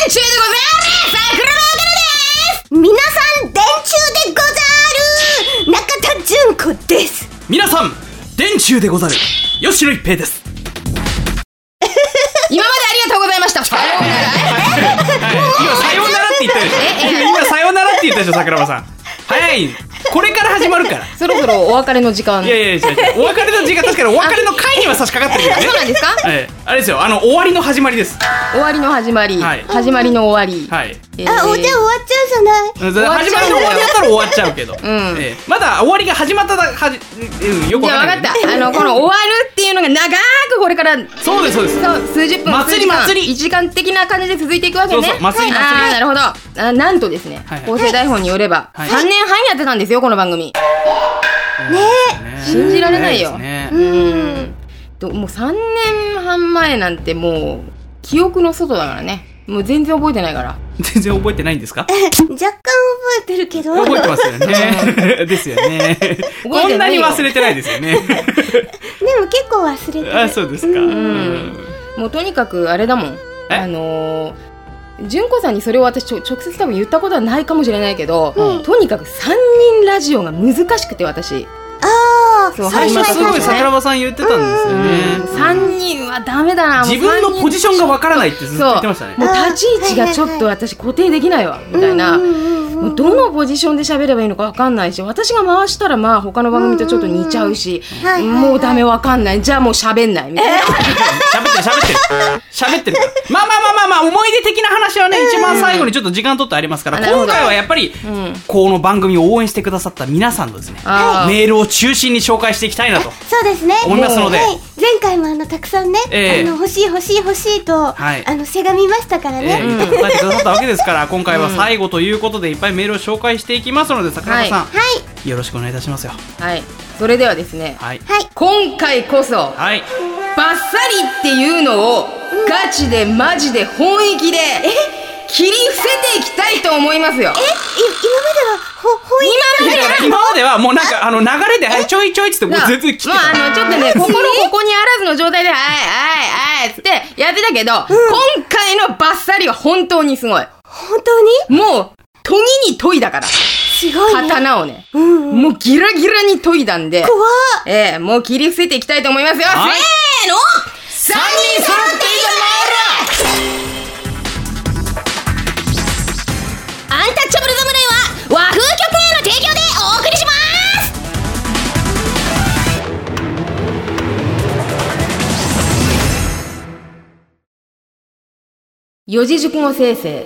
中でござる桜庭岡野です。 皆さん電柱でござる中田純子です。 皆さん電柱でござる吉野一平です。 今までありがとうございました。さようなら。 今さようならって言ったでしょ。今さようならって言ったでしょ桜庭さん。早い。これから始まるから。 そろそろお別れの時間。 いやお別れの時間、確かにお別れの回には差し掛かってるけどね。 そうなんですか。 あれですよ、終わりの始まりです。 終わりの始まり、 はい、 始まりの終わり。 はい。 じゃあ終わっちゃうじゃない。 始まりの終わりだったら終わっちゃうけど、まだ終わりが始まったよくわかんない。 じゃあ分かった。この終わるっていうのが長くこれからそうです数十分祭り 1時間的な感じで続いていくわけね。 そう祭り。 なるほど。なんとですね、構成台本によれば3年半やってたんですよ、この番組。信じられないよ。もう3年半前なんてもう記憶の外だからね。もう全然覚えてないから。 全然覚えてないんですか？ 若干覚えてるけど。 覚えてますよね。ですよね。こんなに忘れてないですよね。でも結構忘れてる。 あ、そうですか。 もうとにかくあれだもん。純子さんにそれを私直接多分言ったことはないかもしれないけど、とにかく3人ラジオが難しくて、私最初すごい桜庭さん言ってたんですよね。 3人はダメだな。 自分のポジションがわからないってずっと言ってましたね。 もう立ち位置がちょっと私固定できないわみたいな。もうどのポジションで喋ればいいのかわかんないし、私が回したらまあ他の番組とちょっと似ちゃうし、もうダメ、わかんない、じゃあもう喋んないみたいな。喋ってるから。まあ思い出的な話はね、一番最後にちょっと時間取ってありますから、今回はやっぱりこの番組を応援してくださった皆さんのですね、メールを中心に紹介していきたいなとそうですね思いますので、 前回もたくさんね、欲しいとせがみましたからね、 答えてくださったわけですから、今回は最後ということでいっぱいメールを紹介していきますので、桜庭さん、よろしくお願いいたしますよ。 はい、それではですね、 はい、 今回こそ、バッサリっていうのをガチでマジで本意気で切り伏せていきたいと思いますよ。 今まではもうなんか流れでちょいちょいっつってもう全然切ってた。 ちょっとね、心ここにあらずの状態ではいっつってやってたけど、今回のバッサリは本当にすごい。 本当に？ もう研ぎに研いだから。 すごいね。 刀をね、もうギラギラに研いだんで、 怖っ。もう切り伏せていきたいと思いますよ。せーの、3人揃っていアンタッチャブル侍は和風曲への提供でお送りします。四字熟語生成、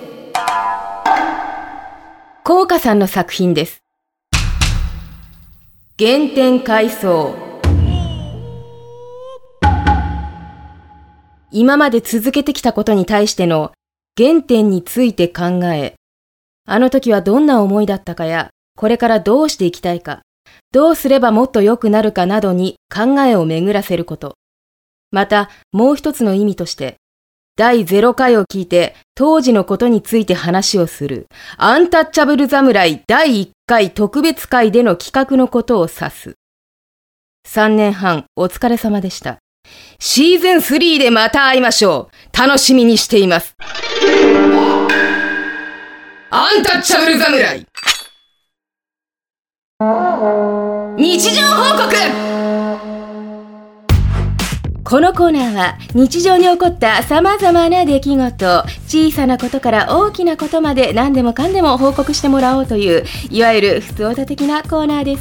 効果さんの作品です。原点回想。今まで続けてきたことに対しての原点について考え、あの時はどんな思いだったかや、これからどうしていきたいか、どうすればもっと良くなるかなどに考えを巡らせること。また、もう一つの意味として、第0回を聞いて当時のことについて話をするアンタッチャブル侍第1回特別会での企画のことを指す。3年半お疲れ様でした。シーズン3でまた会いましょう。楽しみにしています。アンタッチャブル侍日常報告。このコーナーは日常に起こった様々な出来事、小さなことから大きなことまで何でもかんでも報告してもらおうという、いわゆるふつおた的なコーナーです。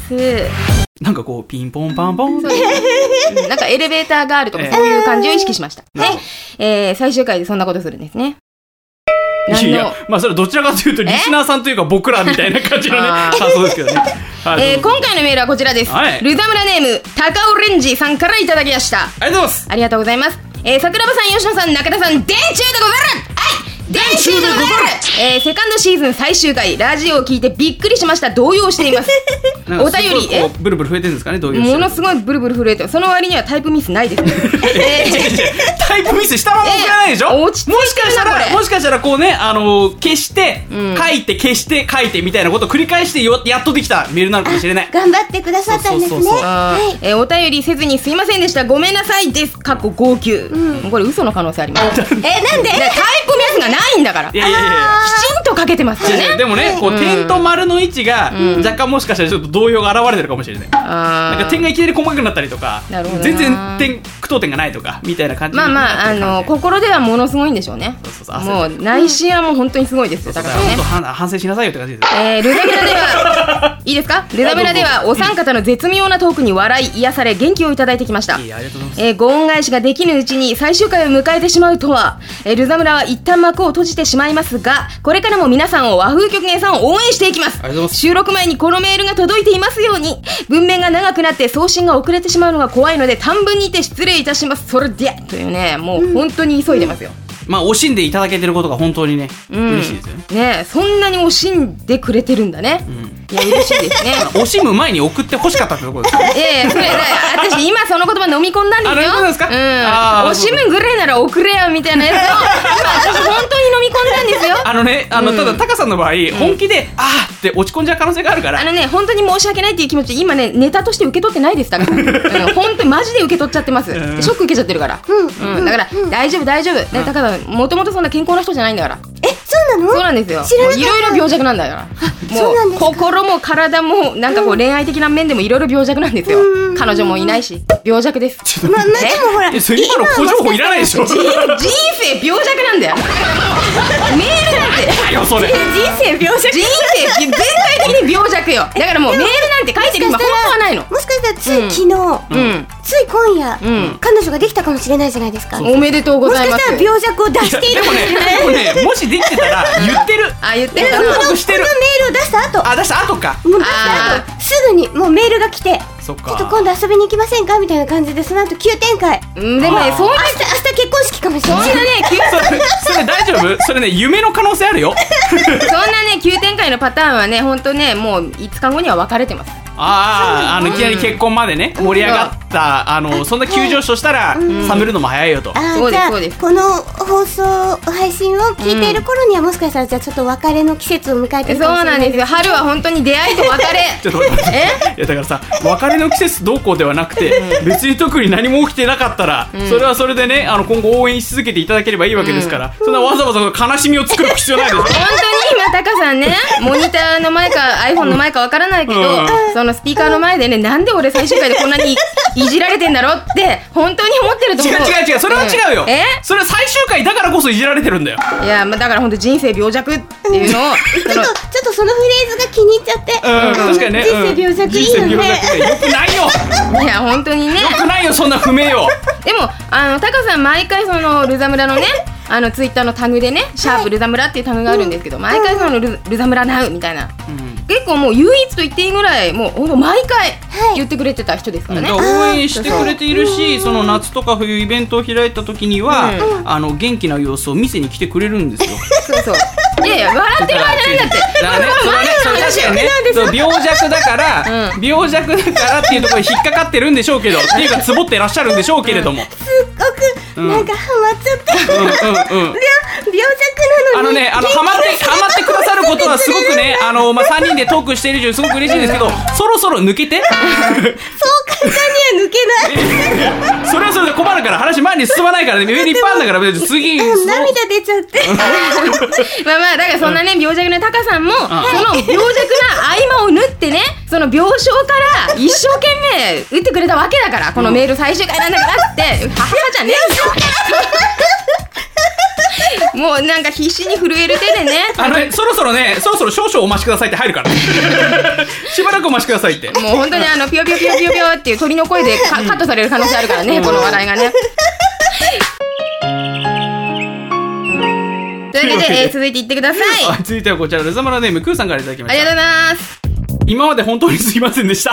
なんかこうピンポンパンポン、 なんかエレベーターガールとかそういう感じを意識しました。最終回でそんなことするんですね。 いや、まあそれどちらかというとリスナーさんというか僕らみたいな感じのね感想ですけどね。 今回のメールはこちらです。ルザムラネーム高尾レンジさんからいただきました。 ありがとうございます。 ありがとうございます。桜庭さん、吉野さん、中田さん、電柱でござる。電柱でござる。セカンドシーズン最終回、ラジオを聞いてびっくりしました。動揺しています。お便りブルブル増えてるんですかね。動揺してものすごいブルブル震えて、その割にはタイプミスないですね。 タイプミスしたまま送らないでしょ。もしかしたらこうね、消して書いて消して書いてみたいなことを繰り返してやっとできたメールなのかもしれない。 頑張ってくださったんですね。 お便りせずにすいませんでした。ごめんなさいです。過去号泣。これ嘘の可能性あります。 なんで？ タイプミスがないんだから。 いやいやいや、 きちんとかけてますよね。 でもね、こう点と丸の位置が若干もしかしたらちょっと動揺が現れてるかもしれない。なんか点がいきなり細かくなったりとか、全然句読点がないとかみたいな感じ。 心ではものすごいんでしょうね。もう内心はもう本当にすごいですよ。だからね、 反省しなさいよって感じです。 ルザムラではいいですか？ルザムラではお三方の絶妙なトークに笑い癒され元気をいただいてきました。ご恩返しができぬうちに最終回を迎えてしまうとは、ルザムラは一旦幕を閉じてしまいますが、これからも皆さんを和風曲芸さんを応援していきます。収録前にこのメールが届いていますように。文面が長くなって送信が遅れてしまうのが怖いので短文にて失礼いたします。それでというね、もう本当に急いでますよ。 惜しんでいただけてることが本当にね、嬉しいですよね。 ね、そんなに惜しんでくれてるんだね。いや、嬉しいですね。 惜しむ前に送って欲しかったってところですか？ それ私今その言葉飲み込んだんですよ。 そうですか？ 惜しむぐらいなら送れよみたいなやつを私本当に飲み込んだんですよ。 ただタカさんの場合、本気でって落ち込んじゃう可能性があるから、 本当に申し訳ないっていう気持ち今ね、ネタとして受け取ってないです。だから本当にマジで受け取っちゃってます。ショック受けちゃってるから。だから大丈夫大丈夫。タカさんもともとそんな健康な人じゃないんだから。 そうなの？ そうなんですよ。いろいろ病弱なんだから。もう心も体もなんかこう恋愛的な面でもいろいろ病弱なんですよ。彼女もいないし病弱です。 でもほら、 今の小情報いらないでしょ。 人生病弱なんだよ。メールなんて人生病弱。 人生全体的に病弱よ。だからもうメールなんて書いてる暇本当はないの。 もしかしたらつい昨日、つい今夜、彼女ができたかもしれないじゃないですか。 おめでとうございます。 もしかしたら病弱を出しているかもしれない。 でもね、もしできてたら言ってる。 言ってるかな。 このメールを出した後か。もう出した後すぐにもうメールが来て、ちょっと今度遊びに行きませんかみたいな感じで、その後急展開。 でもね、明日結婚式かもしれない。 それ大丈夫？それね、夢の可能性あるよ。 そんなね、急展開のパターンはね、ほんとね、もう5日後には別れてます。 いきなり結婚までね、盛り上がった、そんな急上昇したら冷めるのも早いよと。 そうですそうです。 この放送配信を聞いている頃にはもしかしたらじゃあちょっと別れの季節を迎えてるかもしれない。そうなんですよ。春は本当に出会いと別れ。 ちょっと待って。いやだからさ、別れの季節どうこうではなくて、別に特に何も起きてなかったら、それはそれでね、今後応援し続けていただければいいわけですから、そんなわざわざ悲しみを作る必要ないです。 本当に今タカさんね、モニターの前か iPhone の前かわからないけど、そのスピーカーの前でね、なんで俺最終回でこんなにいじられてんだろって本当に思ってると思う。 違う、それは違うよ。それは最終回だからこそいじられてるんだよ。 いや、だから本当人生病弱っていうのをちょっとそのフレーズが気に入っちゃって。 確かにね、 人生病弱いいよね。 よくないよ。 いや本当にね、 よくないよ、そんな不明を。 でもタカさん毎回そのルザムラのね、ツイッターのタグでね、シャープルザムラっていうタグがあるんですけど、毎回そのルザムラナウみたいな、結構もう唯一と言っていいぐらい、もう毎回言ってくれてた人ですからね。 応援してくれているし、その夏とか冬イベントを開いた時には、元気な様子を見せに来てくれるんですよ。 そういや笑ってる場合じゃないんだって。 それ確かにね、病弱だからっていうところに引っかかってるんでしょうけど、っていうかつぼってらっしゃるんでしょうけれども、 すっごくなんかハマっちゃって、病弱なのにハマってくださることはすごくね、3人でトークしている以上すごく嬉しいんですけど、そろそろ抜けて。 そう簡単には抜けない。 それはそれで困るから、話前に進まないからね、上にいっぱいあるんだから次。 涙出ちゃって。 だからそんなね、病弱なタカさんも、その病弱な合間を縫ってね、その病床から一生懸命打ってくれたわけだから、このメール最終回なんだからって、母じゃねえもうなんか必死に震える手でね、 そろそろ少々お待ちくださいって入るからしばらくお待ちくださいって。 もう本当にピヨピヨピヨピヨピヨっていう鳥の声でカットされる可能性あるからね、この笑いがね。というわけで、続いていってください。 続いてはこちら、ルザマラネームクーさんからいただきました。 ありがとうございます。 今まで本当にすいませんでした。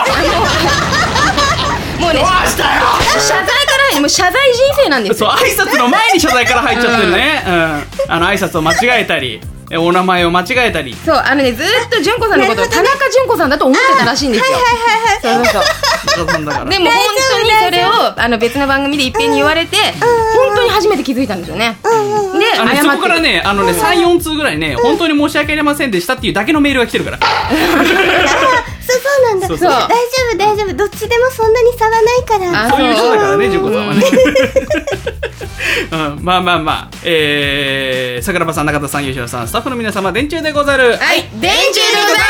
もうね、謝罪からもう謝罪人生なんですよ。 そう、挨拶の前に謝罪から入っちゃってるね。挨拶を間違えたり、お名前を間違えたり。 そう、ずーっと純子さんのことを田中純子さんだと思ってたらしいんですよ。そうでも本当にそれを別の番組でいっぺんに言われて、本当に初めて気づいたんですよね。で、 そこからね、3、4通ぐらいね、本当に申し訳ありませんでしたっていうだけのメールが来てるから。 そうなんだ。大丈夫、どっちでもそんなに差はないから。 そういう人だからね、純子さんはね。 まあまあまあ、桜庭さん、中田さん、吉野さん、スタッフの皆様、電柱でござる。 はい、電柱でござる。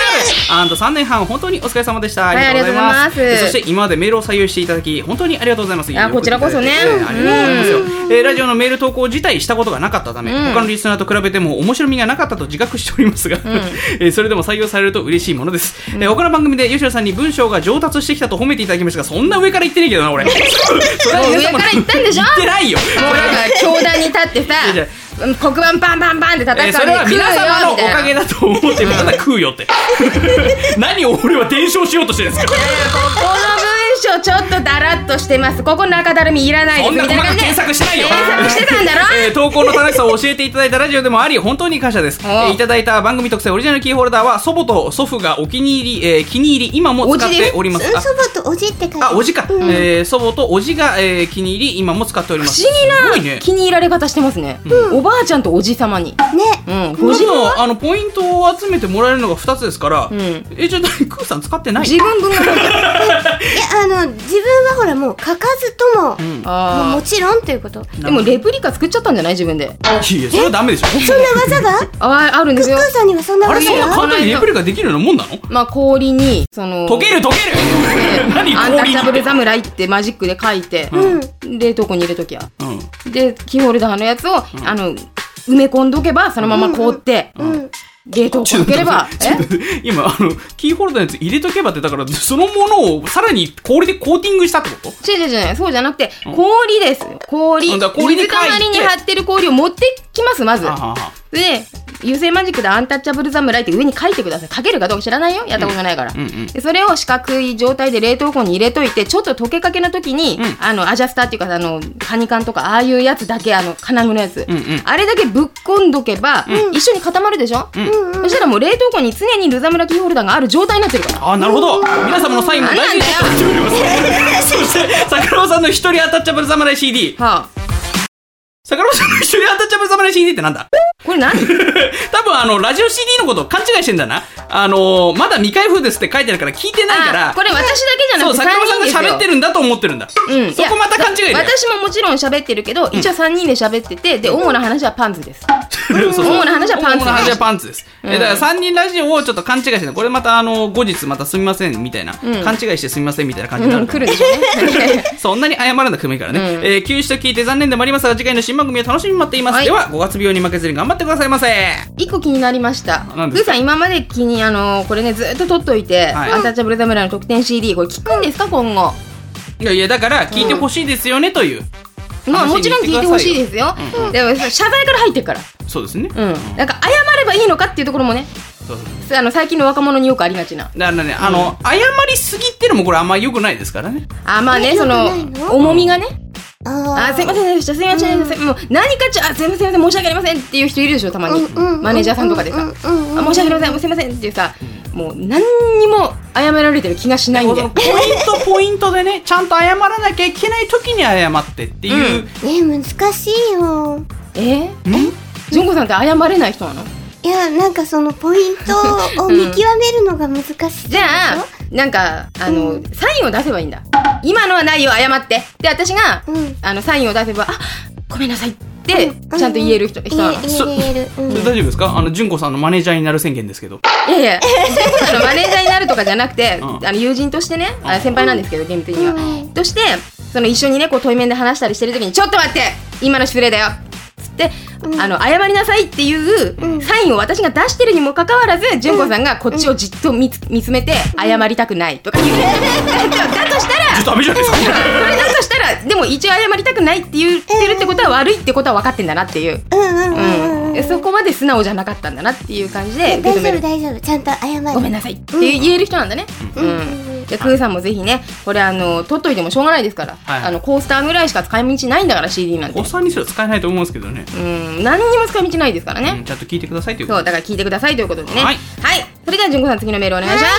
3年半、本当にお疲れ様でした。 ありがとうございます。 そして今までメールを採用していただき、本当にありがとうございます。 こちらこそね。 ありがとうございますよ。ラジオのメール投稿自体したことがなかったため、他のリスナーと比べても面白みがなかったと自覚しておりますが、それでも採用されると嬉しいものです。他の番組で吉野さんに文章が上達してきたと褒めていただきましたが、そんな上から言ってねえけどな、俺。 上から言ったんでしょ。 言ってないよ。 もうなんか教壇に立ってさ、黒板パンパンパンって叩かれて、 それは皆様のおかげだと思ってただ食うよって。何を俺は伝承しようとしてるんですか。 ここの文章ちょっとだらっとしてます。ここ中だるみいらないですみたいな感じで検索しないよ。 検索してたんだろ。 投稿の正しさを教えていただいたラジオでもあり、本当に感謝です。いただいた番組特製オリジナルキーホルダーは祖母と祖父がお気に入り、気に入り今も使っております。 祖母とおじって書いてある。 おじか。祖母とおじが、気に入り今も使っております。 不思議な気に入られ方してますね。おばあちゃんとおじ様にね。 ご自分のポイントを集めてもらえるのが2つですから、じゃあクーさん使ってない？ 自分分がいや自分はほらもう書かずとも、もちろんっていうこと。 でもレプリカ作っちゃったんじゃない自分で。 いやそれはダメでしょ。 そんな技があるんですよ。 クーさんにはそんな技が。 あれそんな簡単にレプリカできるようなもんなの？ まあ氷に溶ける何アンタッチャブル侍ってマジックで書いて、冷凍庫に入れときゃ。でキーホルダーのやつを埋め込んどけばそのまま凍って冷凍庫開ければ。 今キーホルダーのやつ入れとけばって、だからそのものをさらに氷でコーティングしたってこと？ 違うそうじゃなくて氷ですよ。氷水たまりに貼ってる氷を持ってきます。まずで油性マジックでアンタッチャブル侍って上に書いてください。書けるかどうか知らないよ、やったことないから。でそれを四角い状態で冷凍庫に入れといて、ちょっと溶けかけの時に、アジャスターっていうかカニ缶とかああいうやつだけ金具のやつ、あれだけぶっこんどけば、一緒に固まるでしょ。そしたらもう冷凍庫に常にルザムラキーホルダーがある状態になってるから。 なるほど。皆様のサインも大事にしております。そして桜尾さんの一人アタッチャブル侍 CD。桜尾さんの一人アタッチャブル侍 CD ってなんだ？ これ何？ 多分ラジオ CD のことを勘違いしてんだな。まだ未開封ですって書いてあるから聞いてないから。 これ私だけじゃなくて3人ですよ。 桜尾さんが喋ってるんだと思ってるんだ。そこまた勘違いだよ。 私ももちろん喋ってるけど、一応3人で喋ってて、で主な話はパンツです。主な話はパンツです。だから3人ラジオをちょっと勘違いしてる。これまた後日またすみませんみたいな、勘違いしてすみませんみたいな感じになる。 来るでしょうね。 そんなに謝らなくてもいいからね。休止と聞いて残念でもありますが、次回の新番組を楽しみに待っています。では5月病に負けずに頑張ってくださいませ。 1個気になりました。グーさん今までこれねずっと取っといて、アンタッチャブル侍の特典 CD これ聞くんですか今後？いやだから聞いてほしいですよねという。 まあもちろん聞いてほしいですよ。でも謝罪から入ってるから。 そうですね。 なんか謝ればいいのかっていうところもね。最近の若者によくありがちな。 だからね、謝りすぎってのもこれあんまり良くないですからね。 まあね、重みがね。すいませんでした、すいませんでした、もう何かすいません申し訳ありませんっていう人いるでしょたまに。マネージャーさんとかでさ、申し訳ありませんすいませんっていうさ、もう何にも謝られてる気がしないんで。 ポイントでね、ちゃんと謝らなきゃいけない時に謝ってっていう。 難しいよ。 純子さんって謝れない人なの？ いや、なんかそのポイントを見極めるのが難しい。 じゃあなんかサインを出せばいいんだ。今のはないよ、謝って。で私がサインを出せば、ごめんなさいってちゃんと言える人なの。 言える。 大丈夫ですか？純子さんのマネージャーになる宣言ですけど。 いや純子さんのマネージャーになるとかじゃなくて、友人としてね、先輩なんですけど厳密には、として一緒にねこう対面で話したりしてる時に、ちょっと待って、今の失礼だよつって謝りなさいっていうサインを私が出してるにもかかわらず、純子さんがこっちをじっと見つめて謝りたくないとか言う。だとしたらダメじゃないですか。 だとしたらでも一応謝りたくないって言ってるってことは悪いってことは分かってんだなっていう。そこまで素直じゃなかったんだなっていう感じで受け止める。 大丈夫ちゃんと謝る。 ごめんなさいって言える人なんだね。クーさんもぜひね、これ取っといてもしょうがないですから、コースターぐらいしか使い道ないんだから CD なんて。 コースターにすら使えないと思うんですけどね。 何にも使い道ないですからね。 ちゃんと聞いてくださいということ。 そうだから聞いてくださいということでね。はい。それでは純子さん次のメールお願いします。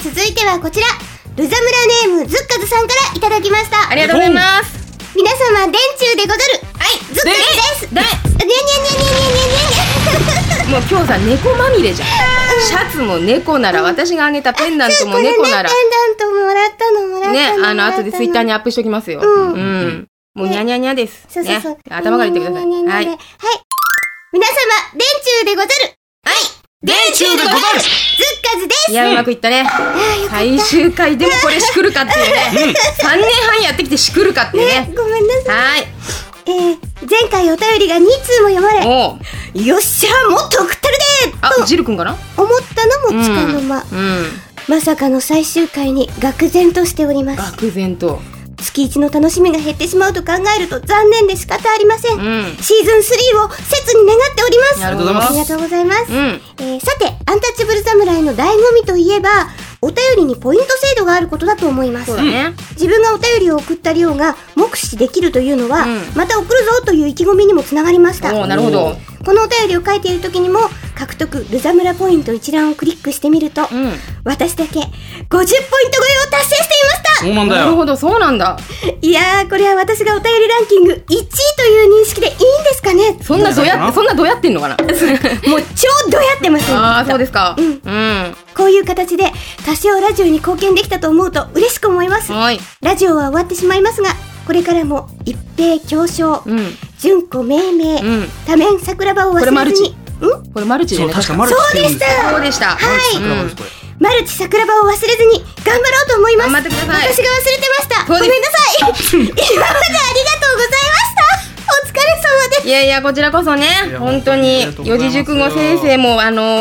続いてはこちら、ルザムラネームズッカズさんからいただきました。 ありがとうございます。 皆様電柱でござる。ズッカズです。 ダメ。もう今日さ猫まみれじゃん。シャツも猫なら、私があげたペンダントも猫なら。 ペンダントもらったのね、後でツイッターにアップしときますよ。 もうニャニャニャです。 そうそうそう。 ね、頭から言ってください。はい。 はい。皆様、電柱でござる。 はい。 電柱でござる。 ずっかずです。 いや、うまくいったね。最終回でもこれしくるかっていうね。3年半やってきてしくるかっていうね。 ごめんなさい。 はい。 前回お便りが2通も読まれ、よっしゃもっと送ったるであ、ジル君かな思ったのもつかの間、まさかの最終回に愕然としております。 愕然と。 月1の楽しみが減ってしまうと考えると残念で仕方ありません、シーズン3を切に願っております。 ありがとうございます。 ありがとうございます、さてアンタッチャブル侍の醍醐味といえばお便りにポイント制度があることだと思います。 そうだね。 自分がお便りを送った量が目視できるというのは、また送るぞという意気込みにもつながりました。 なるほど。 このお便りを書いている時にも獲得ルザムラポイント一覧をクリックしてみると、私だけ50ポイント超えを達成していました。 そうなんだよ。 なるほど、そうなんだ。 いやー、これは私がお便りランキング1位という認識でいいんですかね。 そんなどやってんのかなもう超どやってますよ。 ああ、そうですか。 こういう形で多少ラジオに貢献できたと思うと嬉しく思います。ラジオは終わってしまいますが、これからも一平強小、純子命名、多面桜庭を忘れずに。 これマルチでね。 確かマルチ。 そうでした。 そうでした。 はい。マルチ桜庭を忘れずに頑張ろうと思います。 頑張ってください。 私が忘れてました。ごめんなさい。今までありがとうございました。お疲れ様です。 いやいや、こちらこそね、本当に四字熟語先生も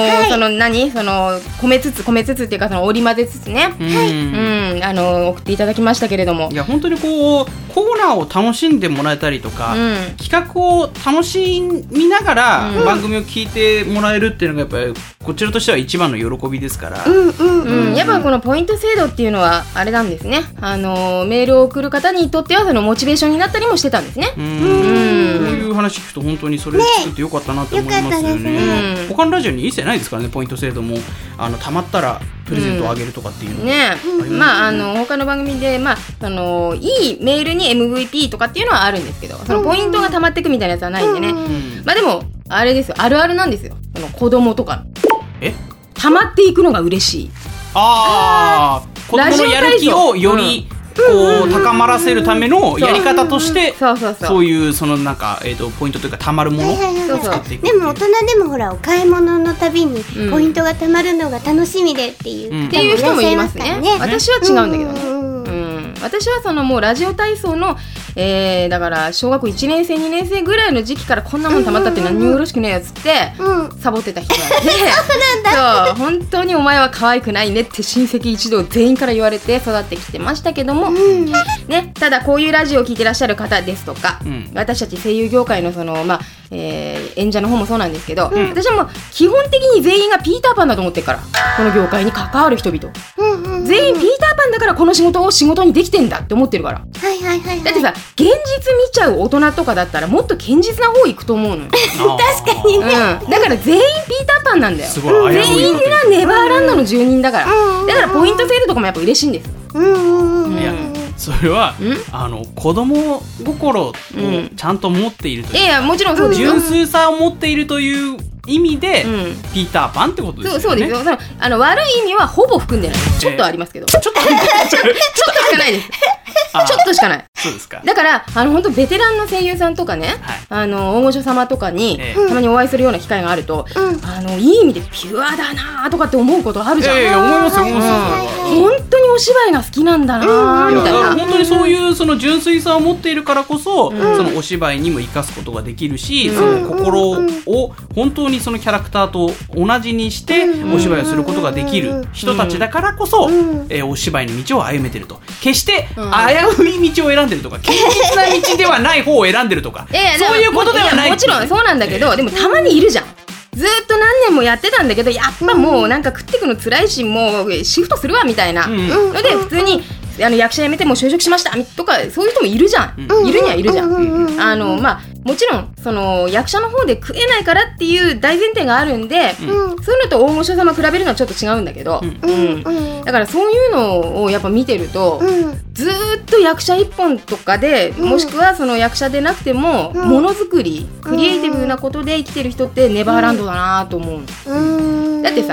込めつつっていうか、その織り交ぜつつね、送っていただきましたけれども、 いや本当にこうコーナーを楽しんでもらえたりとか、企画を楽しみながら番組を聞いてもらえるっていうのがやっぱりこちらとしては一番の喜びですから、 やっぱこのポイント制度っていうのはあれなんですね。メールを送る方にとってはそのモチベーションになったりもしてたんですね。こういう話聞くと本当にそれ作ってよかったなと思いますよね。他のラジオに一切ないですからね、ポイント制度もたまったらプレゼントをあげるとかっていうのね。 他の番組でいいメールに MVP とかっていうのはあるんですけど、そのポイントがたまっていくみたいなやつはないんでね。でもあれですよ、あるあるなんですよ。子供とかたまっていくのが嬉しい。 子供のやる気をよりこう高まらせるためのやり方としてそういうそのなんかポイントというかたまるもの使っていく。 でも大人でもほらお買い物のたびにポイントがたまるのが楽しみでっていう人もいますね。私は違うんだけどね。私はそのもうラジオ体操の、だから小学校1年生2年生ぐらいの時期からこんなもんたまったって何にもよろしくねえやつってサボってた人なんで、そう本当にお前は可愛くないねって親戚一同全員から言われて育ってきてましたけども、ね、ただこういうラジオを聞いてらっしゃる方ですとか、私たち声優業界のその演者の方もそうなんですけど、私はもう基本的に全員がピーターパンだと思ってるから、この業界に関わる人々、全員ピーターパンだからこの仕事を仕事にできてんだって思ってるから。だってさ、現実見ちゃう大人とかだったらもっと堅実な方行くと思うのよ。 確かにね、 だから全員ピーターパンなんだよ。全員がネバーランドの住人だから、だからポイント制度とかもやっぱ嬉しいんですよ。 いやそれは子供心をちゃんと持っているという、 いやもちろんそうですよ。 純粋さを持っているという意味で、ピーターパンってことですよね。 そうですよ。悪い意味はほぼ含んでない。ちょっとありますけど。ちょっとしかないです。ちょっとしかない。 そうですか。 だから本当ベテランの声優さんとかね、大御所様とかにたまにお会いするような機会があると、いい意味でピュアだなとかって思うことあるじゃん。 思いますよ。 本当にお芝居が好きなんだなみたいな。 本当にそういうその純粋さを持っているからこそ、そのお芝居にも生かすことができるし、その心を本当にそのキャラクターと同じにしてお芝居をすることができる人たちだからこそ、お芝居の道を歩めてると。決して危うい道を選んでるとか、堅実な道ではない方を選んでるとか、そういうことではない。 もちろんそうなんだけど、でもたまにいるじゃん。ずっと何年もやってたんだけど、やっぱもうなんか食ってくの辛いし、もうシフトするわみたいなので、普通に役者辞めてもう就職しましたとか、そういう人もいるじゃん。いるにはいるじゃん。もちろんその役者の方で食えないからっていう大前提があるんで、そういうのと大御所様比べるのはちょっと違うんだけど、だからそういうのをやっぱ見てると、ずーっと役者一本とかで、もしくはその役者でなくてもものづくり、クリエイティブなことで生きてる人ってネバーランドだなと思う。だってさ、普通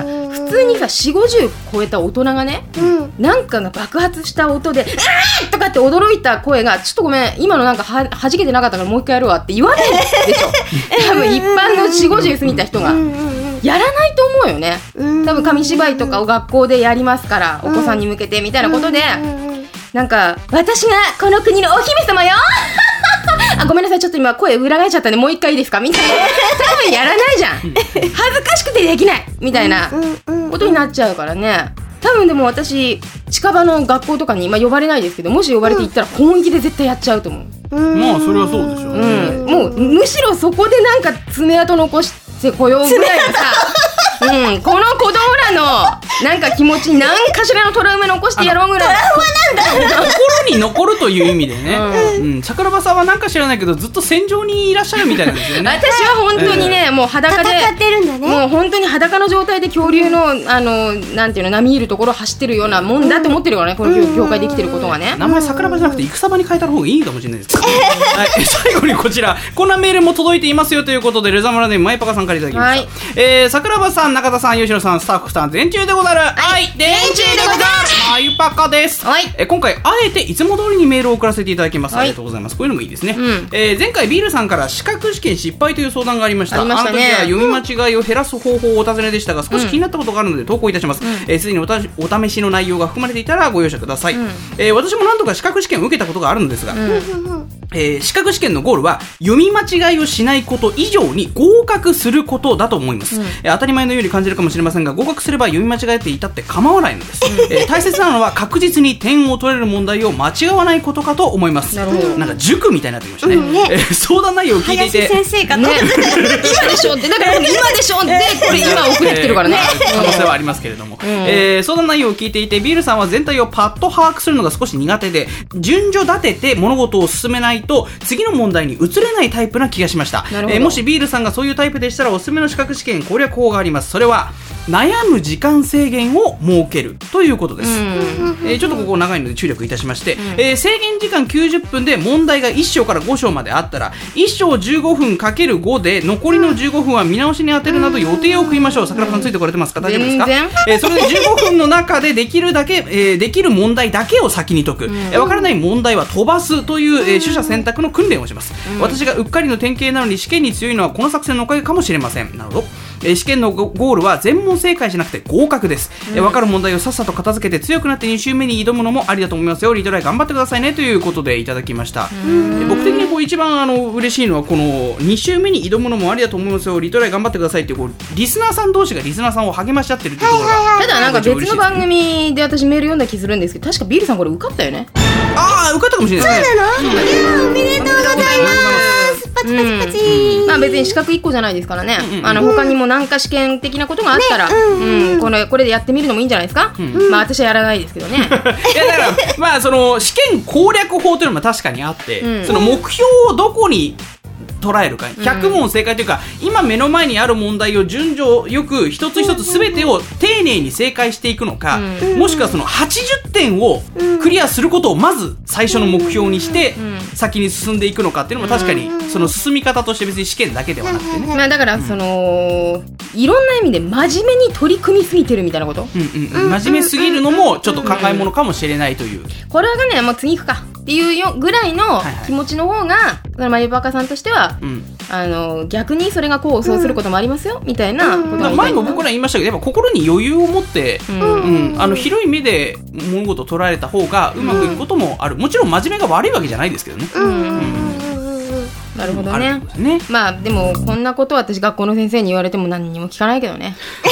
普通にさ4、50超えた大人がね、なんかが爆発した音であーとかって驚いた声がちょっとごめん今のなんか弾けてなかったからもう一回やるわって言わないでしょ多分一般の4、50過ぎた人がやらないと思うよね。多分紙芝居とかを学校でやりますからお子さんに向けてみたいなことでなんか私がこの国のお姫様よあごめんなさいちょっと今声裏返っちゃったんでもう一回いいですかみたいな多分やらないじゃん恥ずかしくてできないみたいなことになっちゃうからね。多分でも私近場の学校とかに呼ばれないですけどもし呼ばれて行ったら本気で絶対やっちゃうと思う。 まあそれはそうでしょうね、 もうむしろそこでなんか爪痕残してこようぐらいのさこの子供らのなんか気持ち何かしらのトラウマ残してやろうぐらい心に残るという意味でね、桜庭さんはなんか知らないけどずっと戦場にいらっしゃるみたいなんですよね私は本当にね、もう裸で戦ってるんだね。 もう本当に裸の状態で恐竜のなんていうの波いるところを走ってるようなもんだって思ってるからね、この業界で生きてることがね。 名前桜庭じゃなくて戦場に変えた方がいいかもしれないですけど、はい、最後にこちらこんなメールも届いていますよということでレザマラネームマイパカさんからいただきました、はい、桜庭さん中田さん吉野さんスタッフさん全中でござる。はい、全中でござるマイパカです、はい、今回あえていつも通りにメールを送らせていただきます、はい、ありがとうございます。こういうのもいいですね、前回ビールさんから資格試験失敗という相談がありました。あの時は読み間違いを減らす方法をお尋ねでしたが少し気になったことがあるので投稿いたします。すでにお試しの内容が含まれていたらご容赦ください。私も何度か資格試験を受けたことがあるのですが、資格試験のゴールは読み間違いをしないこと以上に合格することだと思います、当たり前のように感じるかもしれませんが合格すれば読み間違えていたって構わないのです、大切なのは確実に点を取れる問題を間違わないことかと思います。なんか塾みたいになってきましたね、相談内容を聞いていて林先生かと、 今でしょってだから今でしょってこれ今送ってきてるからね、 可能性はありますけれども、相談内容を聞いていてビールさんは全体をパッと把握するのが少し苦手で順序立てて物事を進めないと次の問題に移れないタイプな気がしました。もしビールさんがそういうタイプでしたらおすすめの資格試験攻略法があります。それは悩む時間制限を設けるということです。ちょっとここ長いので注力いたしまして、制限時間90分で問題が1章から5章まであったら1章15分 ×5 で残りの15分は見直しに当てるなど予定を組みましょう。桜さんついてこれてますか？大丈夫ですか？それで15分の中でできるだけ、できる問題だけを先に解く、わからない問題は飛ばすという、取捨選択の訓練をします。私がうっかりの典型なのに試験に強いのはこの作戦のおかげかもしれません。なるほど。試験のゴールは全問正解じゃなくて合格です。分かる問題をさっさと片付けて強くなって2週目に挑むのもありだと思いますよ。リトライ頑張ってくださいねということでいただきました。僕的にこう一番嬉しいのはこの2週目に挑むのもありだと思いますよ。リトライ頑張ってくださいっていう、こうリスナーさん同士がリスナーさんを励まし合ってるっていうところが、 ただなんか別の番組で私メール読んだ気するんですけど確かビールさんこれ受かったよね。 ああ受かったかもしれないですね。 そうなの？いやおめでとうございます。パチパチパチ、 まあ別に資格1個じゃないですからね、他にも何か試験的なことがあったら、これでやってみるのもいいんじゃないですか、まあ私はやらないですけどねいやだからまあその試験攻略法というのも確かにあって、その目標をどこに捉えるか、100問正解というか、今目の前にある問題を順序よく一つ一つ全てを丁寧に正解していくのか、もしくはその80点をクリアすることをまず最初の目標にして先に進んでいくのかっていうのも確かにその進み方として別に試験だけではなくてね、 まあだからそのいろんな意味で真面目に取り組みすぎてるみたいなこと、 真面目すぎるのもちょっと考えものかもしれないという、 これはねもう次行くかっていうぐらいの気持ちの方がマユバカさんとしては、逆にそれがこうそうすることもありますよ、みたいなことが前も僕ら言いましたけど、やっぱ心に余裕を持って、広い目で物事を捉えた方がうまくいくこともある。もちろん真面目が悪いわけじゃないですけどね。 なるほどね。まあでもこんなことは私学校の先生に言われても何にも聞かないけどね。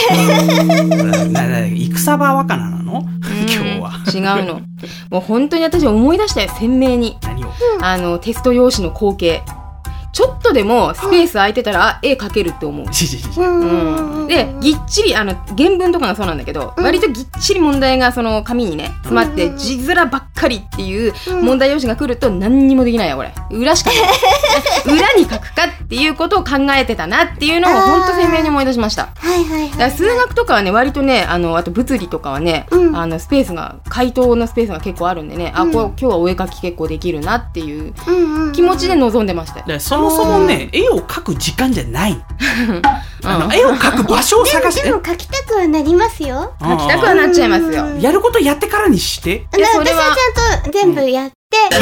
戦場若菜なの？今日は違うの。もう本当に私思い出したよ、鮮明に。 何を？ テスト用紙の光景。ちょっとでもスペース空いてたら絵描けるって思う。でぎっちり原文とかがそうなんだけど、割とぎっちり問題がその紙にね詰まって字面ばっかりっていう問題用紙が来ると何にもできないよこれ。裏しかない裏に書くかっていうことを考えてたなっていうのを本当鮮明に思い出しました。だから数学とかはね割とねあと物理とかはね、スペースが回答のスペースが結構あるんでね、今日はお絵描き結構できるなっていう気持ちで臨んでましたよ。 そもそもね、絵を描く時間じゃない。絵を描く場所を探して。 でも描きたくはなりますよ。 描きたくはなっちゃいますよ。 やることやってからにして。 私はちゃんと全部やって。びっ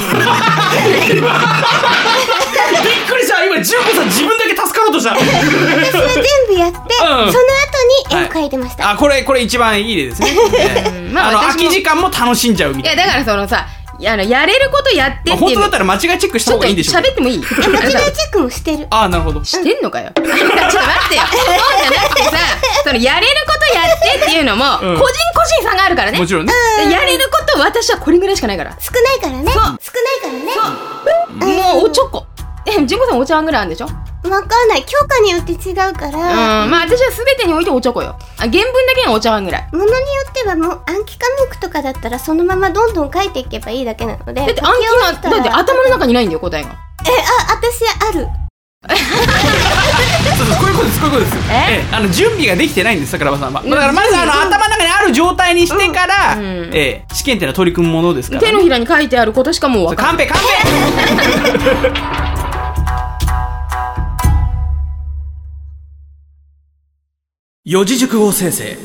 くりした。今純子さん自分だけ助かろうとした。私は全部やって、その後に絵を描いてました。 これ一番いい例ですね。空き時間も楽しんじゃうみたいな。 いやだからそのさ、やれることやってっていう。 本当だったら間違いチェックした方がいいんでしょ。 喋ってもいい？ 間違いチェックもしてる。 なるほど。 してんのかよ。ちょっと待ってよ。そうじゃなくてさ、そのやれることやってっていうのも個人個人差があるからね。 もちろんね。 やれること私はこれぐらいしかないから。 少ないからね。少ないからね。 もうおちょこ。純子さんお茶碗ぐらいあるんでしょ？ わかんない。教科によって違うから。 まあ私は全てにおいておちょこよ。原文だけがお茶碗ぐらい。 ものによってはもう暗記科目とかだったらそのままどんどん書いていけばいいだけなので。 だって暗記はだって頭の中にないんだよ答えが。 私ある。 こういうことです。準備ができてないんです、桜庭さんは。だからまず頭の中にある状態にしてから、試験っていうのは取り組むものですから。 手のひらに書いてあることしかもう分かんない。 カンペ四字熟語先生。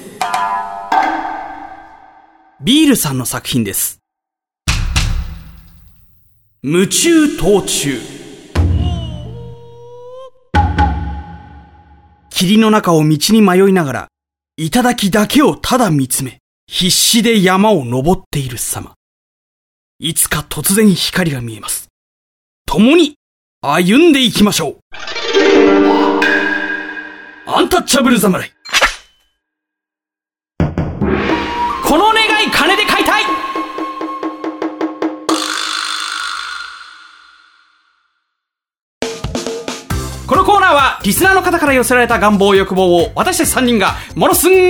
ビールさんの作品です。夢中途中。霧の中を道に迷いながら、頂だけをただ見つめ、必死で山を登っている様。いつか突然光が見えます。共に歩んでいきましょう。アンタッチャブル侍。この願い金で買いたい。このコーナーはリスナーの方から寄せられた願望欲望を私たち3人がものすんごい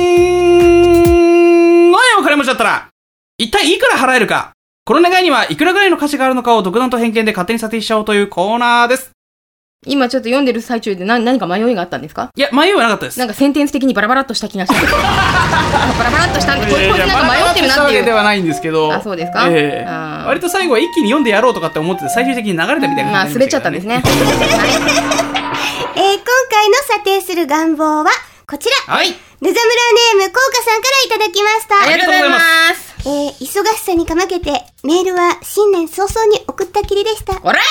お金持ちだったら一体いくら払えるか、この願いにはいくらぐらいの価値があるのかを独断と偏見で勝手に査定しちゃおうというコーナーです。 今ちょっと読んでる最中で何か迷いがあったんですか？ いや、迷いはなかったです。 なんかセンテンス的にバラバラっとした気がした。バラバラっとしたんで、これなんか迷ってるなっていう。 ではないんですけど。 そうですか？ 割と最後は一気に読んでやろうとかって思ってて、最終的に流れたみたいな感じになりましたけどね。 滑っちゃったんですね。 今回の査定する願望はこちら。 はい。 ルザムラネームコウカさんからいただきました。 ありがとうございます。 忙しさにかまけてメールは新年早々に送ったきりでした。すみません。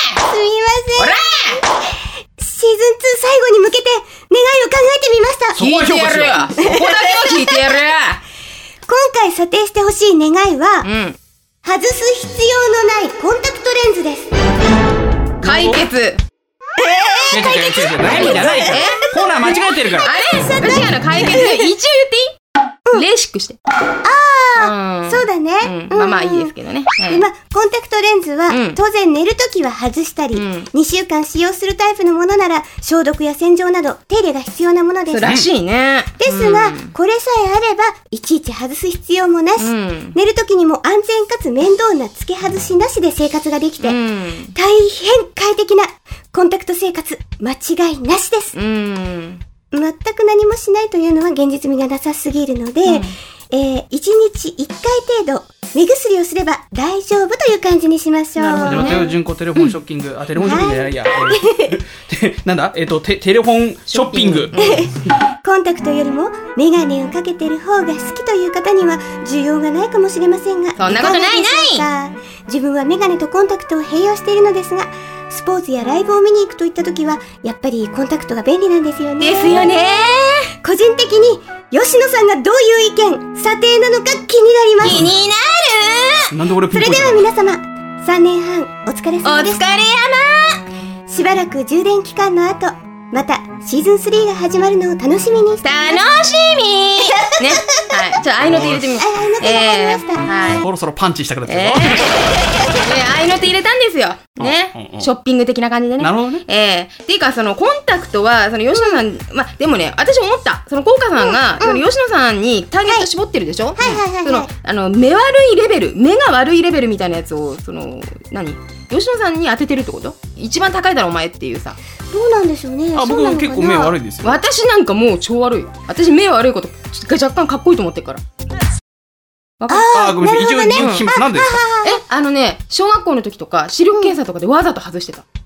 シーズン2最後に向けて願いを考えてみました。 聞いてやるよ。そこだけは聞いてやるよ。 今回査定してほしい願いは、外す必要のないコンタクトレンズです。 解決。 悩みじゃないから。コーナー間違えてるから。 あれ違うの、解決。一応言っていい？レーシックして。 そうだね。 まあいいですけどね。 今、コンタクトレンズは、当然寝るときは外したり、2週間使用するタイプのものなら、消毒や洗浄など、手入れが必要なものです。 らしいね。 ですが、これさえあれば、いちいち外す必要もなし、寝るときにも安全かつ面倒な付け外しなしで生活ができて、大変快適なコンタクト生活、間違いなしです。全く何もしないというのは現実味がなさすぎるので、1日1回程度目薬をすれば大丈夫という感じにしましょう。 なるほど。純子テレフォンショッキング、テレフォンショッキングじゃないや。なんだテレフォンショッピング。 コンタクトよりもメガネをかけてる方が好きという方には需要がないかもしれませんが、 そんなことない。 自分はメガネとコンタクトを併用しているのですが、スポーツやライブを見に行くといった時はやっぱりコンタクトが便利なんですよね。 ですよね。 個人的に吉野さんがどういう意見、査定なのか気になります。 気になる。 なんで俺ピンポイント。 それでは皆様、3年半お疲れ様です。 お疲れ山。 しばらく充電期間の後、またシーズン3が始まるのを楽しみにして楽しみね。はい。じゃあ愛の手入れてみます。 愛の手入れました。 はい。そろそろパンチしたくなってるぞ。 愛の手入れたんですよ。ね。ショッピング的な感じでね。 なるほどね。 っていうか、そのコンタクトは、その吉野さん、でもね、私思った。そのコウカさんが、その吉野さんにターゲット絞ってるでしょ？その、目悪いレベル、目が悪いレベルみたいなやつを、吉野さんに当ててるってこと？一番高いだろお前っていうさ。 どうなんでしょうね。 僕も結構目悪いですよ。 私なんかもう超悪い。私目悪いこと若干かっこいいと思ってるから。 ごめんなさい。一応聞きます。何ですか？ 小学校の時とか視力検査とかでわざと外してた。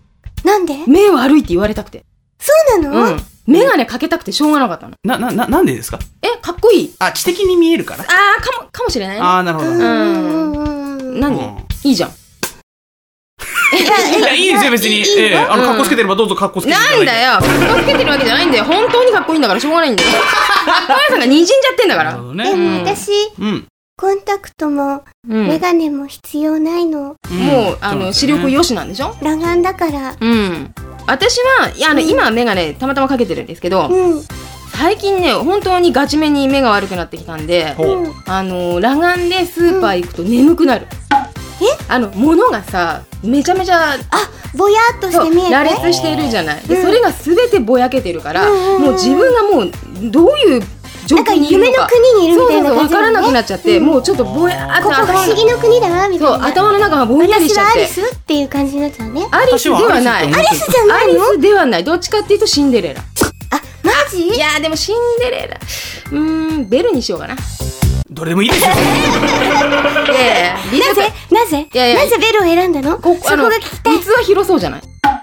なんで？ 目悪いって言われたくて。 そうなの？ メガネかけたくてしょうがなかったの。 なんでですか？ かっこいい。 知的に見えるから。 かもしれない。 なるほど。 何？いいじゃん。 いや、いいですよ、別に。かっこつけてればどうぞかっこつけてください。 なんだよ。かっこつけてるわけじゃないんだよ。本当にかっこいいんだからしょうがないんだよ。小林さんが滲んじゃってんだから。 でも私、コンタクトも、メガネも必要ないの。 もう、視力良しなんでしょ？ 裸眼だから。 私は、今はメガネたまたまかけてるんですけど、最近ね、本当にガチめに目が悪くなってきたんで、裸眼でスーパー行くと眠くなる。物がさ、めちゃめちゃ、 ぼやっとして見えて羅列しているじゃない。で、それがすべてぼやけてるから、もう自分がもう、どういう状況にいるのか。 夢の国にいるみたいな感じ。 わからなくなっちゃって、もうちょっとぼやっと。 ここ不思議の国だみたいな。 そう、頭の中がぼんやりしちゃって。 私はアリスっていう感じになっちゃうね。 アリスではない。 アリスじゃないの？ アリスではない。どっちかっていうとシンデレラ。 マジ？ いやでもシンデレラ。ベルにしようかな。 どれでもいいですよ。 なぜベルを選んだの？そこが聞きたい。 率は広そうじゃない？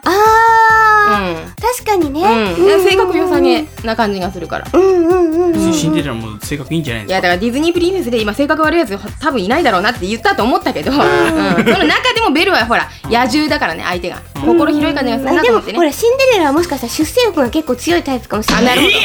確かにね。 性格良さげな感じがするから。 シンデレラも性格いいんじゃないですか？ いやだからディズニープリンセスで今性格悪いやつ多分いないだろうなって言ったと思ったけど、その中でもベルはほら野獣だからね、相手が心広い感じがするなと思ってね。 でもほらシンデレラはもしかしたら出世欲が結構強いタイプかもしれない。 なるほど。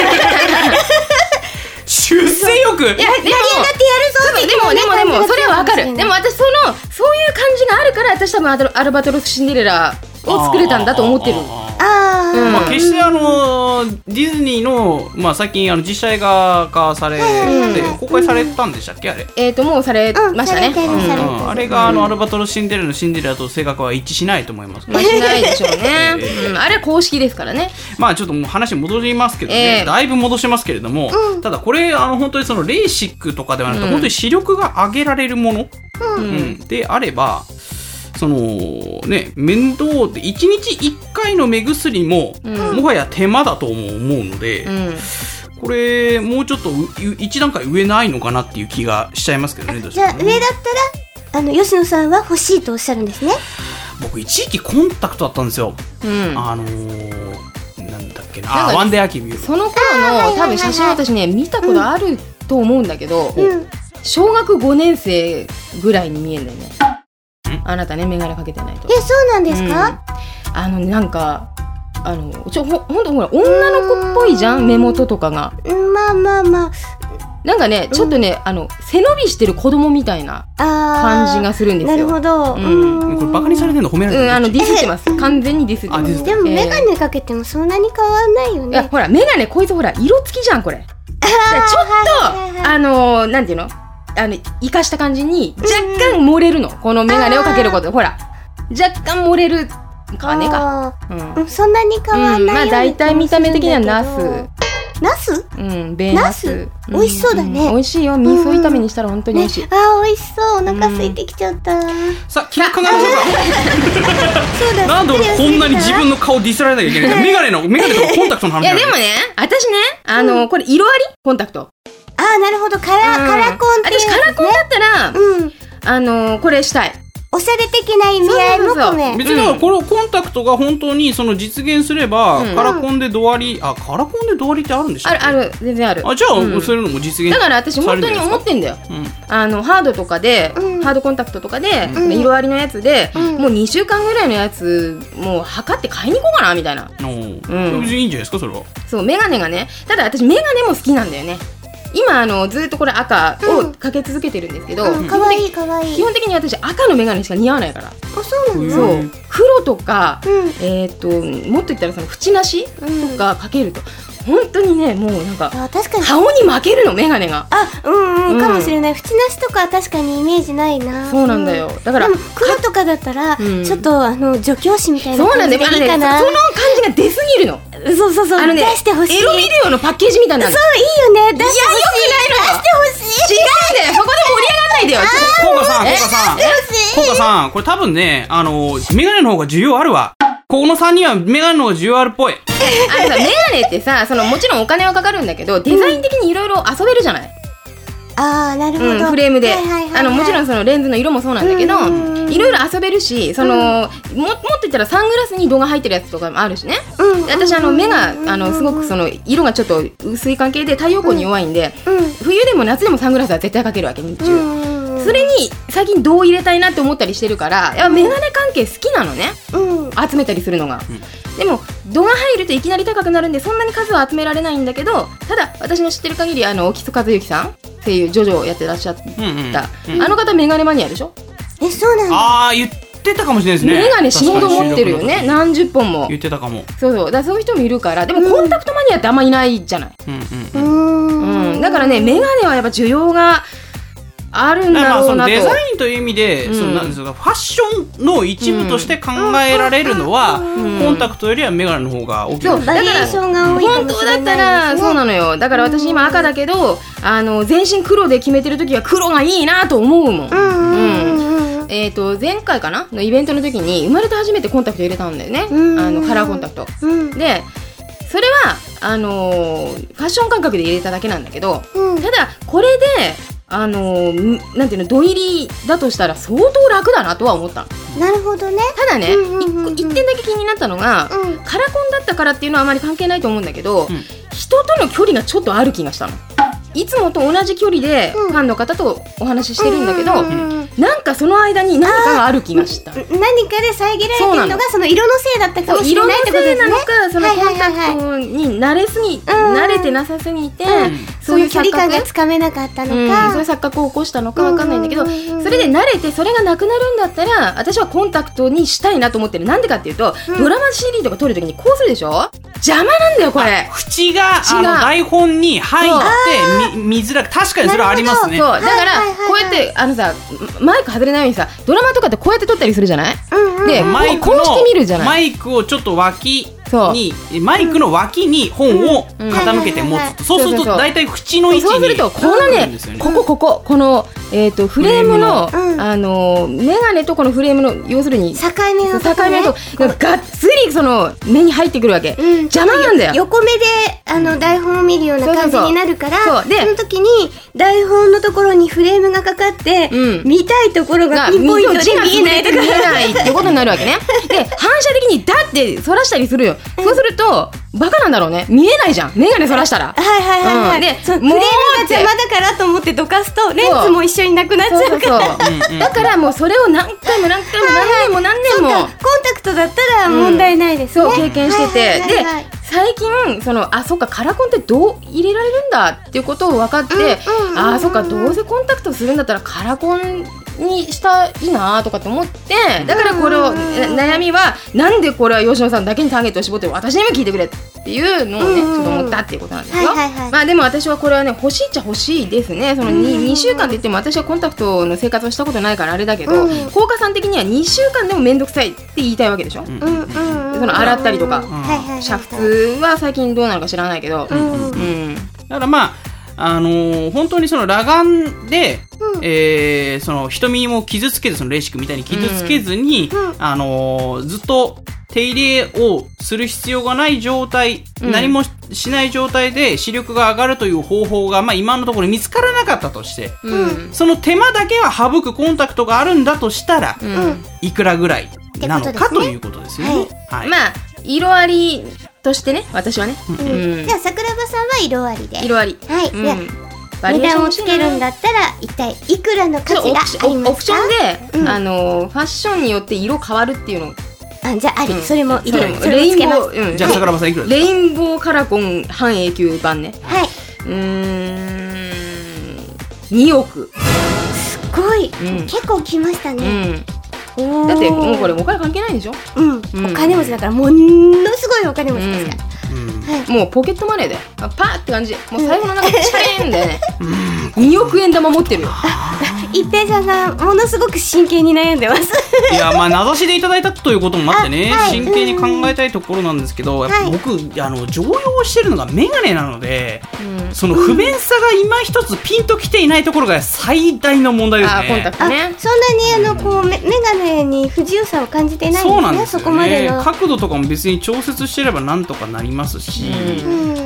出世欲？いや、 でも、だってやるぞってでも、それはわかる。でも私そういう感じがあるから、私多分アルバトロスシンデレラを作れたんだと思ってる。 決してディズニーの、最近実写映画化されて、公開されたんでしたっけ、あれ？ もうされましたね。 あれがアルバトロスシンデレラのシンデレラと性格は一致しないと思います。 しないでしょうね。あれは公式ですからね。 ちょっともう話戻りますけどね、だいぶ戻しますけれども、ただこれ本当にそのレーシックとかではなくて、本当に視力が上げられるものであれば、そのね、面倒で1日1回の目薬も、もはや手間だと思うので、これもうちょっと一段階上ないのかなっていう気がしちゃいますけどね。 じゃあ上だったら吉野さんは欲しいとおっしゃるんですね。 僕一時期コンタクトだったんですよ。なんだっけな、ワンデーアキビュー。 その頃の多分写真私ね見たことあると思うんだけど、小学5年生ぐらいに見えるんだよね。あなたね、メガネかけてないと。 そうなんですか？ なんかほんとほら女の子っぽいじゃん、目元とかが。なんかね、ちょっとね、背伸びしてる子供みたいな感じがするんですよ。 なるほど。 これバカにされてるの褒められてる？ ディスってます。完全にディスってます。 でもメガネかけてもそんなに変わんないよね。 いや、ほら、メガネこいつほら、色付きじゃん、これ。ちょっと、なんていうの？生かした感じに若干漏れるの。このメガネをかけることで、ほら、若干漏れるかねか。 そんなに変わんないよね。 大体見た目的にはナス。 ナス？ ベナス。 美味しそうだね。 美味しいよ。味噌炒めにしたら本当に美味しい。 美味しそう。お腹空いてきちゃった。 さあ、気が考えましょうか。なんで俺こんなに自分の顔ディスられなきゃいけないんだ。メガネとかコンタクトの話。 いやでもね、私ね、これ色あり？コンタクト。 なるほど。カラコンって。 私カラコンだったら、これしたい。 おしゃれ的な意味合いも込め。 別にこのコンタクトが本当にその実現すれば、カラコンでドアリ、カラコンでドアリってあるんでしょ？ある、 全然ある。 じゃあ、そういうのも実現。 だから私本当に思ってんだよ。ハードとかで、ハードコンタクトとかで、色ありのやつで、もう2週間ぐらいのやつ、もう測って買いに行こうかな、みたいな。 別にいいんじゃないですか、それは。 そう、メガネがね。ただ私メガネも好きなんだよね。今ずっとこれ赤をかけ続けてるんですけど、 かわいいかわいい。 基本的に私赤のメガネしか似合わないから。 そうなの？ そう。黒とか、もっと言ったらその縁なしとかかけると、本当にね、もうなんか顔に負けるの、メガネが。 かもしれない。縁なしとかは確かにイメージないな。 そうなんだよ。だから黒とかだったらちょっと助教師みたいな感じでいいかな。 その感じが出すぎるの。 そう出してほしい。 エロビデオのパッケージみたいなの。 そういいよね。出してほしい。 出してほしい。違うんだよ。そこで盛り上がんないでよ。 コウカさん、これ多分ね、メガネの方が需要あるわ。この3人はメガネの方が需要あるっぽい。 メガネってさ、もちろんお金はかかるんだけど、デザイン的にいろいろ遊べるじゃない。 あー、なるほど。 フレームで、もちろんんそのレンズの色もそうなんだけど、いろいろ遊べるし、もっと言ったらサングラスに度が入ってるやつとかもあるしね。で私目がすごくその色がちょっと薄い関係で太陽光に弱いんで、冬でも夏でもサングラスは絶対かけるわけ、日中。それに最近度を入れたいなって思ったりしてるから、やっぱメガネ関係好きなのね、集めたりするのが。でも度が入るといきなり高くなるんで、そんなに数は集められないんだけど、ただ私の知ってる限り沖津和幸さん、声優ジョジョをやってらっしゃった、あの方メガネマニアでしょ。 そうなんだ。 ああ、言ってたかもしれないですね。 メガネ死ぬほど持ってるよね、何十本も。 言ってたかも。 そういう人もいるから。でもコンタクトマニアってあんまいないじゃない。だからね、メガネはやっぱ需要があるんだろうなと。 デザインという意味で、なんですか、ファッションの一部として考えられるのは、コンタクトよりはメガネの方が大きい。 そう、バリエーションが多いかもしれないですね。 本当だったらそうなのよ。だから私今赤だけど、全身黒で決めてる時は黒がいいなと思うもん。前回かなのイベントの時に生まれて初めてコンタクト入れたんだよね、カラーコンタクト、でそれはファッション感覚で入れただけなんだけど、ただこれでなんていうの、度入りだとしたら相当楽だなとは思ったの。 なるほどね。 ただね、一点だけ気になったのが、カラコンだったからっていうのはあまり関係ないと思うんだけど、人との距離がちょっとある気がしたの。いつもと同じ距離でファンの方とお話ししてるんだけど、なんかその間に何かがある気がした。 何かで遮られてるのがその色のせいだったかもしれないってことですね。 色のせいなのか、そのコンタクトに慣れてなさすぎて、 そういう距離感がつかめなかったのか、 そういう錯覚を起こしたのかわかんないんだけど、それで慣れてそれがなくなるんだったら、私はコンタクトにしたいなと思ってる。なんでかっていうと、ドラマ CD とか撮るときにこうするでしょ。邪魔なんだよこれ。 縁が台本に入って見づらく、確かにそれはありますね。 そうだからこうやってさ、マイク外れないようにさ、ドラマとかってこうやって撮ったりするじゃない。でこうして見るじゃない。 マイクをちょっとマイクの脇に本を傾けて持つと、そうすると大体縁の位置に、 そうするとこのね、このフレームのメガネとこのフレームの要するに境目のとこね、 がっつりその目に入ってくるわけ。邪魔なんだよ。 横目で台本を見るような感じになるから、その時に台本のところにフレームがかかって、見たいところがピンポイントで見えないとか、 見えないってことになるわけね。で反射的にだって反らしたりするよ。そうするとバカなんだろうね、見えないじゃん、メガネ反らしたら。 でフレームが邪魔だからと思ってどかすとレンズも一緒になくなっちゃうから、 だからもうそれを何回も何年もコンタクトだったら問題ないですね。 そう経験してて、で最近そっかカラコンってどう入れられるんだっていうことを分かって、そっかどうせコンタクトするんだったらカラコンにしたいなとかと思って、だからこれを悩みはなんでこれは吉野さんだけにターゲットを絞って私にも聞いてくれっていうのをね、ちょっと思ったっていうことなんですよ。まあでも私はこれはね欲しいっちゃ欲しいですね。その 2週間って言っても私はコンタクトの生活をしたことないからあれだけど、効果さん的には2週間でもめんどくさいって言いたいわけでしょ。その洗ったりとか、煮沸は最近どうなのか知らないけど、 だからまあ本当にその裸眼で、その瞳も傷つけず、そのレーシックみたいに傷つけずに、ずっと手入れをする必要がない状態、何もしない状態で視力が上がるという方法が、今のところ見つからなかったとして、その手間だけは省くコンタクトがあるんだとしたら、いくらぐらいなのかということですよね。 まあ色ありとしてね、私はね。 じゃあ桜庭さんは色ありで。 色あり。 はい。値段をつけるんだったら一体いくらの価値がありますか？ オプションでファッションによって色変わるっていうの。 じゃああり、それも入れる。 レインボー。 じゃあ桜庭さんいくらですか？ レインボーカラコン半永久版ね。 はい。 2億。 すごい。結構きましたね。 だってもうこれお金関係ないでしょ。 お金持ちだから、ものすごいお金持ちですから。 もうポケットマネーでパーって感じ。もう財布の中でチャレンだよね。2億円玉持ってるよ。 一平さんがものすごく真剣に悩んでます。 いや、名指しでいただいたということもあってね、真剣に考えたいところなんですけど、やっぱ僕常用してるのがメガネなので、その不便さが今一つピンときていないところが最大の問題ですね。 コンタクトね。 そんなにこうメガネに不自由さを感じてないんですね。 そうなんですよね。 そこまでの角度とかも別に調節してればなんとかなりますし、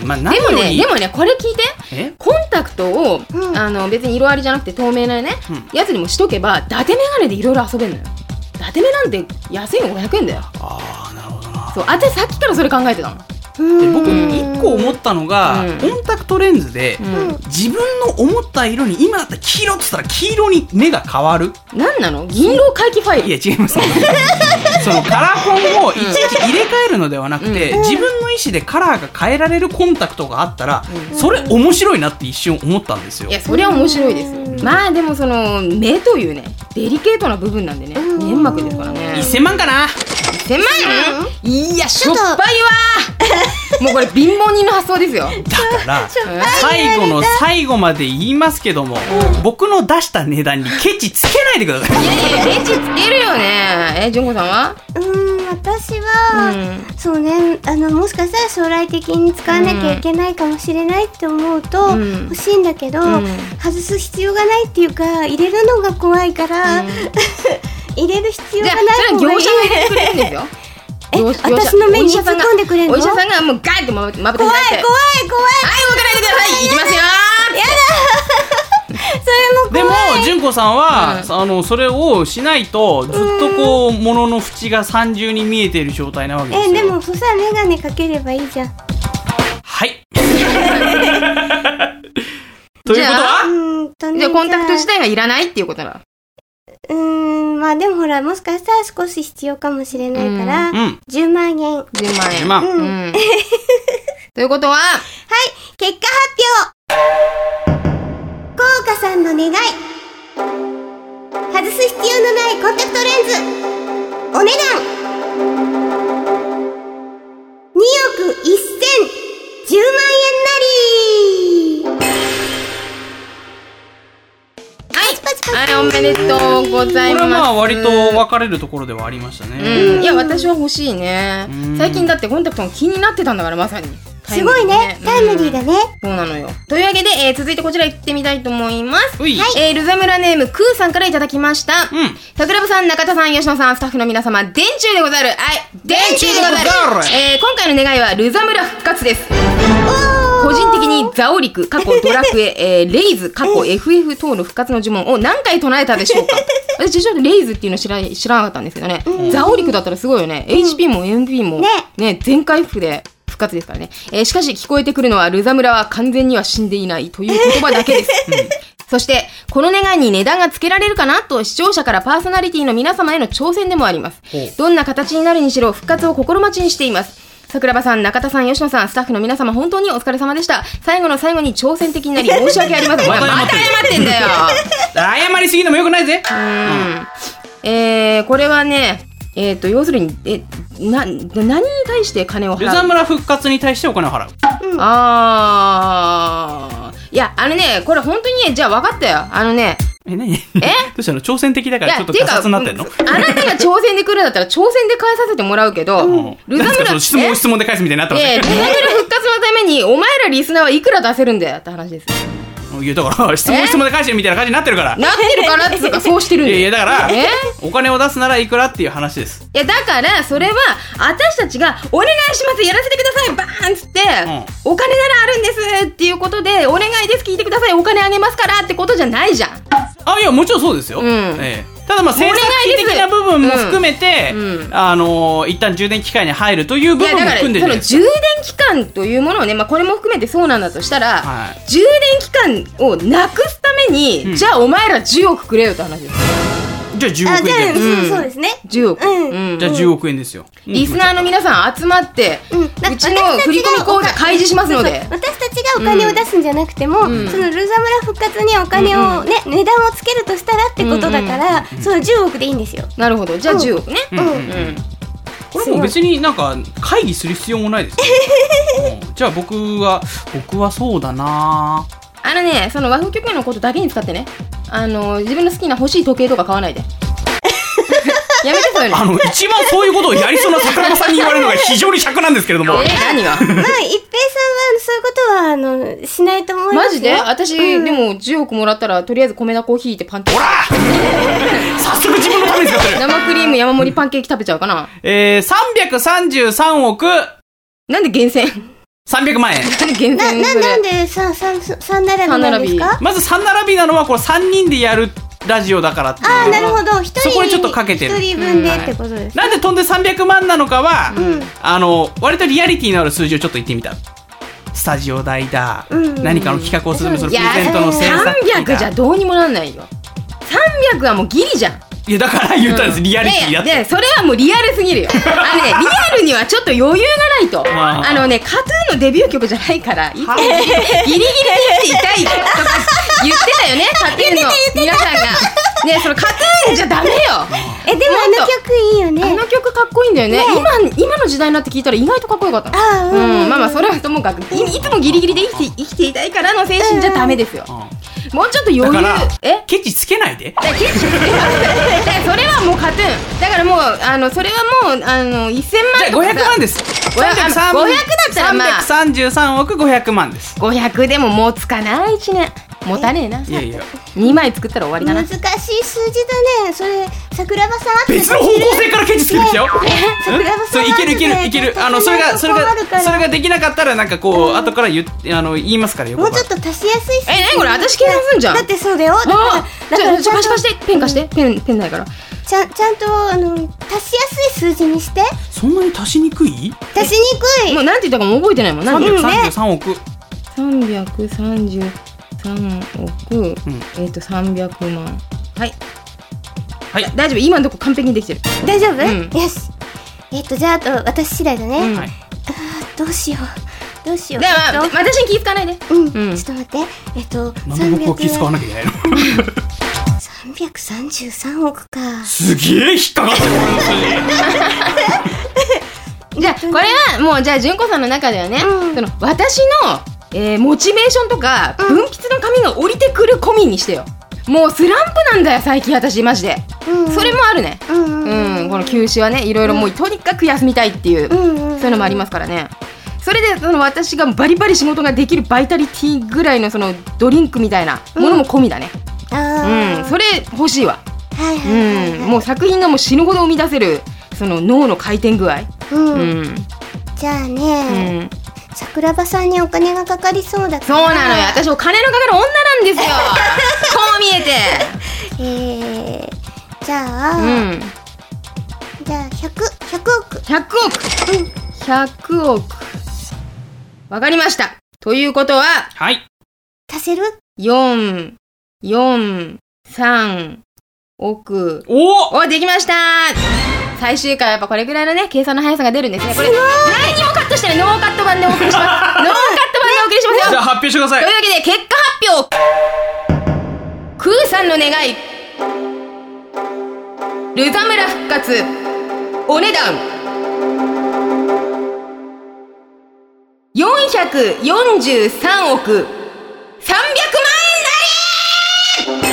まあ、何よりでもね、これ聞いて。コンタクトを、別に色ありじゃなくて透明なね、やつにもしとけば、伊達メガネでいろいろ遊べるのよ。伊達メなんて安いの500円だよ。 ああ、なるほどな。 そう、私さっきからそれ考えてたの。 で僕1個思ったのが、コンタクトレンズで、自分の思った色に今だったら黄色って言ったら黄色に目が変わる。 何なの？銀色回帰ファイル。 いや違いますそのカラコンをいちいち入れ替えるのではなくて、自分の意思でカラーが変えられるコンタクトがあったら、それ面白いなって一瞬思ったんですよ。 いや、それは面白いですよ。まあでもその目というね、デリケートな部分なんでね、粘膜ですからね。 1000万かな。 1000万？いや、しょっぱいわもうこれ貧乏人の発想ですよ。 だから最後の最後まで言いますけども、僕の出した値段にケチつけないでください。 いやいや、ケチつけるよね。純子さんは？ 私は、そうね、もしかしたら将来的に使わなきゃいけないかもしれないって思うと、欲しいんだけど、外す必要がないっていうか、入れるのが怖いから、入れる必要がない方がいい。 業者が入れてくれるんですよ。 私の目に突っ込んでくれるの？ お医者さんがもうガーってまぶてみたいて。 怖い。はい、 動かないでください。いきますよ。 やだそれも怖い。 でも純子さんは、それをしないとずっとこう物の縁が三重に見えている状態なわけですよ。 でもそしたらメガネかければいいじゃん。 はいということはじゃあコンタクト自体がいらないっていうことなの？ まあでもほら、もしかしたら少し必要かもしれないから、10万円。 10万円。 ということは、 はい、結果発表。効果さんの願い。外す必要のないコンタクトレンズ。お値段。2億1010万円なり。 はい、おめでとうございます。 これはまあ割と分かれるところではありましたね。 いや、私は欲しいね。最近だってコンタクトが気になってたんだから、まさに。 すごいね、タイムリーだね。 そうなのよ。というわけで、続いてこちら行ってみたいと思います。 はい。 ルザムラネームクーさんからいただきました。桜庭さん、中田さん、吉野さん、スタッフの皆様、電柱でござる。はい、電柱でござる。今回の願いはルザムラ復活です。個人的にザオリク、過去ドラクエ、レイズ、過去 FF 等の復活の呪文を何回唱えたでしょうか？私ちょっとレイズっていうの知らなかったんですけどね。ザオリクだったらすごいよね。HP も MP もね、全回復で復活ですからね。しかし聞こえてくるのはルザムラは完全には死んでいないという言葉だけです。そして、この願いに値段がつけられるかなと視聴者からパーソナリティの皆様への挑戦でもあります。どんな形になるにしろ復活を心待ちにしています。桜庭さん、中田さん、吉野さん、スタッフの皆様、本当にお疲れ様でした。最後の最後に挑戦的になり申し訳ありません。また謝ってんだよ。 謝りすぎるのもよくないぜ。 これはね、要するに、何に対して金を払う？ ルザムラ復活に対してお金を払う。 いや、これ本当にね、じゃあ分かったよ。 何？どうしたの？挑戦的だからちょっとガサツになってんの？ あなたが挑戦で来るんだったら挑戦で返させてもらうけど、 ルザムラ質問で返すみたいになってますね。 ルザムラ復活のためにお前らリスナーはいくら出せるんだよって話です。 いやだから質問で返してるみたいな感じになってるから。 なってるからっていうかそうしてるんだよ。 いやだからお金を出すならいくらっていう話です。 いやだからそれは私たちがお願いしますやらせてくださいバーンっつって、お金ならあるんですっていうことでお願いです聞いてくださいお金あげますからってことじゃないじゃん。 いやもちろんそうですよ。ただまあ制作費的な部分も含めて、一旦充電期間に入るという部分も含んでるじゃないですか。 充電期間というものをね、これも含めてそうなんだとしたら、充電期間をなくすために、じゃあお前ら10億くれよって話です。 じゃあ10億円です。そうですね。 10億。 じゃあ10億円ですよ。 リスナーの皆さん集まって、うちの振り込み口座開示しますので。 私たちがお金を出すんじゃなくても、そのルザムラ復活にお金をね、値段をつけるとしたらってことだから、その10億でいいんですよ。 なるほど。じゃあ10億ね。 これも別になんか会議する必要もないですよ。じゃあ僕はそうだな。 その和風曲のことだけに使ってね。自分の好きな欲しい時計とか買わないで。やめてそういうの。 一番そういうことをやりそうな桜庭さんに言われるのが非常に尺なんですけれども。 何が？ 一平さんはそういうことはしないと思いますよ。 マジで？私、でも10億もらったらとりあえず米田コーヒーってパンケーキ。 ほら早速自分のために使ってる。 生クリーム山盛りパンケーキ食べちゃうかな。 333億。 なんで厳選 300万円。 なんで3並びなんですか？ まず3並びなのはこれ3人でやるラジオだからっていう。 ああ、なるほど。 そこにちょっとかけてる。 1人分でってことです。 なんで飛んで300万なのかは、割とリアリティのある数字をちょっと言ってみた。スタジオ代だ、何かの企画を進めするプレゼントの制作費だ。 300じゃどうにもなんないよ。300はもうギリじゃん。 いやだから言ったんです、リアリティだって。 でそれはもうリアルすぎるよ。リアルにはちょっと余裕がないと。カトゥーンのデビュー曲じゃないから、ギリギリで生きていたいとか言ってたよね、カトゥーンの皆さんが。ね、そのカトゥーンじゃダメよ。 でもあの曲いいよね。 あの曲かっこいいんだよね。今の時代になって聞いたら意外とかっこよかった。まあそれはともかく、いつもギリギリで生きていたいからの精神じゃダメですよ。もうちょっと余裕。 だからケチつけないで。 ケチつけないで。それはもうカトゥーンだから、もうそれはもう1000万とかさ。 500万です。 500だったらまあ 333億500万です。 500でももうつかない1年持たねえな。 いやいや、 2枚作ったら終わりだな。 難しい数字だね。それ桜庭さん別の方向性からケチつけてきたよ。 桜庭さんいける。それができなかったらなんかこう後から言いますからよ。 もうちょっと足しやすい数字。 何これ、私計算すんじゃん。 だってそうだよ。だから貸してペン貸して。ペンないから。 ちゃんと足しやすい数字にして。 そんなに足しにくい？ 足しにくい。 もうなんて言ったかも覚えてないもん。 333億。 333億。300万。はい。大丈夫。今のとこ完璧にできてる。 大丈夫？よし。じゃああと私次第だね。どうしよう。私に気使わないで。ちょっと待って。 なんで僕は気使わなきゃいけないの ？333億か。 すげえ引っかかってる。 じゃあこれはもう、じゃあ純子さんの中ではね、私の、モチベーションとか分泌の紙が降りてくる込みにしてよ。もうスランプなんだよ最近私マジで。それもあるね。この休止はね、いろいろもうとにかく休みたいっていう、そういうのもありますからね。それで私がバリバリ仕事ができるバイタリティぐらいのそのドリンクみたいなものも込みだね。それ欲しいわ。もう作品がもう死ぬほど生み出せるその脳の回転具合。 じゃあね、桜庭さんにお金がかかりそうだから。 そうなのよ、私お金のかかる女なんですよ。こう見えて。 じゃあ100億。 100億。わかりました。ということは、 足せる ？4、3億。できました。最終回はやっぱこれぐらいのね、計算の速さが出るんですね。これ、何にもカットしてない。ノーカット版でお送りします。ノーカット版でお送りしますよ。 じゃあ発表してください。 というわけで、結果発表。クーさんの願い。ルザ村復活。お値段。443億300万円なり。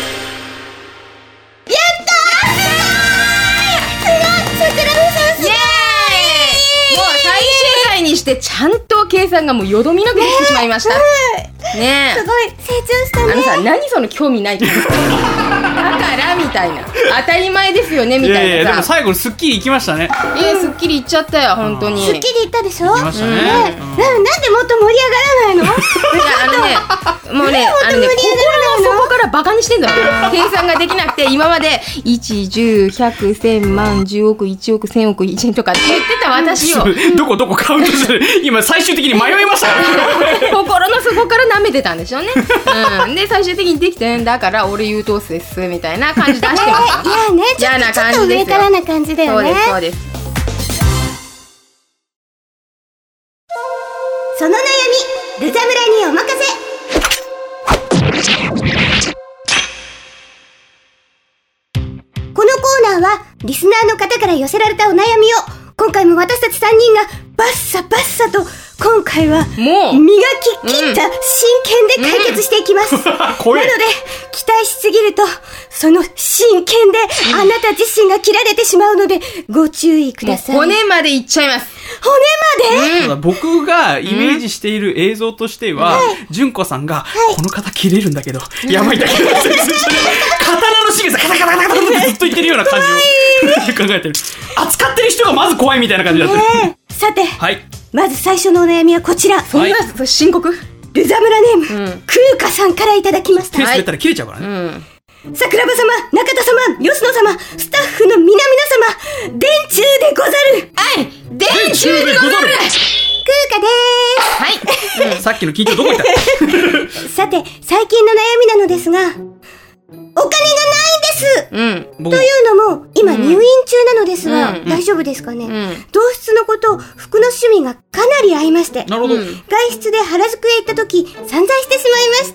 やったー！すごい！桜庭さんすごい！イエーイ！もう最終回にしてちゃんと計算がもうよどみなくできてしまいました。ねえ。 すごい成長したね。 何その興味ないってだからみたいな、当たり前ですよねみたいなさ。 いやでも最後にスッキリいきましたね。 スッキリいっちゃったよ本当に。 スッキリいったでしょ。 いきましたね。 なんでもっと盛り上がらないの？ もうね、心の底からバカにしてんだよ。計算ができなくて、今まで1、10、100、1000万、10億、1億、1000億、1円とかって言ってた私をどこカウントして今最終的に迷いました心の底から舐めてたんでしょうね。で最終的にできてんだから俺優等生ですみたいな感じ出してました。 いやね、ちょっと上からな感じだよね。 そうです。 その悩み、ルザ村にお任せ。このコーナーはリスナーの方から寄せられたお悩みを今回も私たち3人がバッサバッサと今回はもう磨き切った真剣で解決していきます、なので期待しすぎるとその真剣であなた自身が切られてしまうのでご注意ください。 骨までいっちゃいます。 骨まで、 ただ僕がイメージしている映像としては、純子さんが、この方切れるんだけど、やばいんだけど、刀の仕草カタカタカタカタってずっと言ってるような感じを考えてる。扱ってる人がまず怖いみたいな感じだった。 さて、 はい、 まず最初のお悩みはこちら。 そんな深刻？ ルザムラネーム、クーカさんからいただきました。 手滑ったら切れちゃうからね。 桜庭様、中田様、吉野様、スタッフの皆々様、電柱でござる。 はい、電柱でござる。 クーカでーす。はい。さっきの緊張どこ行ったさて、最近の悩みなのですが、お金がないんです、というのも、今入院中なのですが、大丈夫ですかね、同室の子と服の趣味がかなり合いまして、 なるほど。 外出で原宿へ行った時、散財してしまいまして、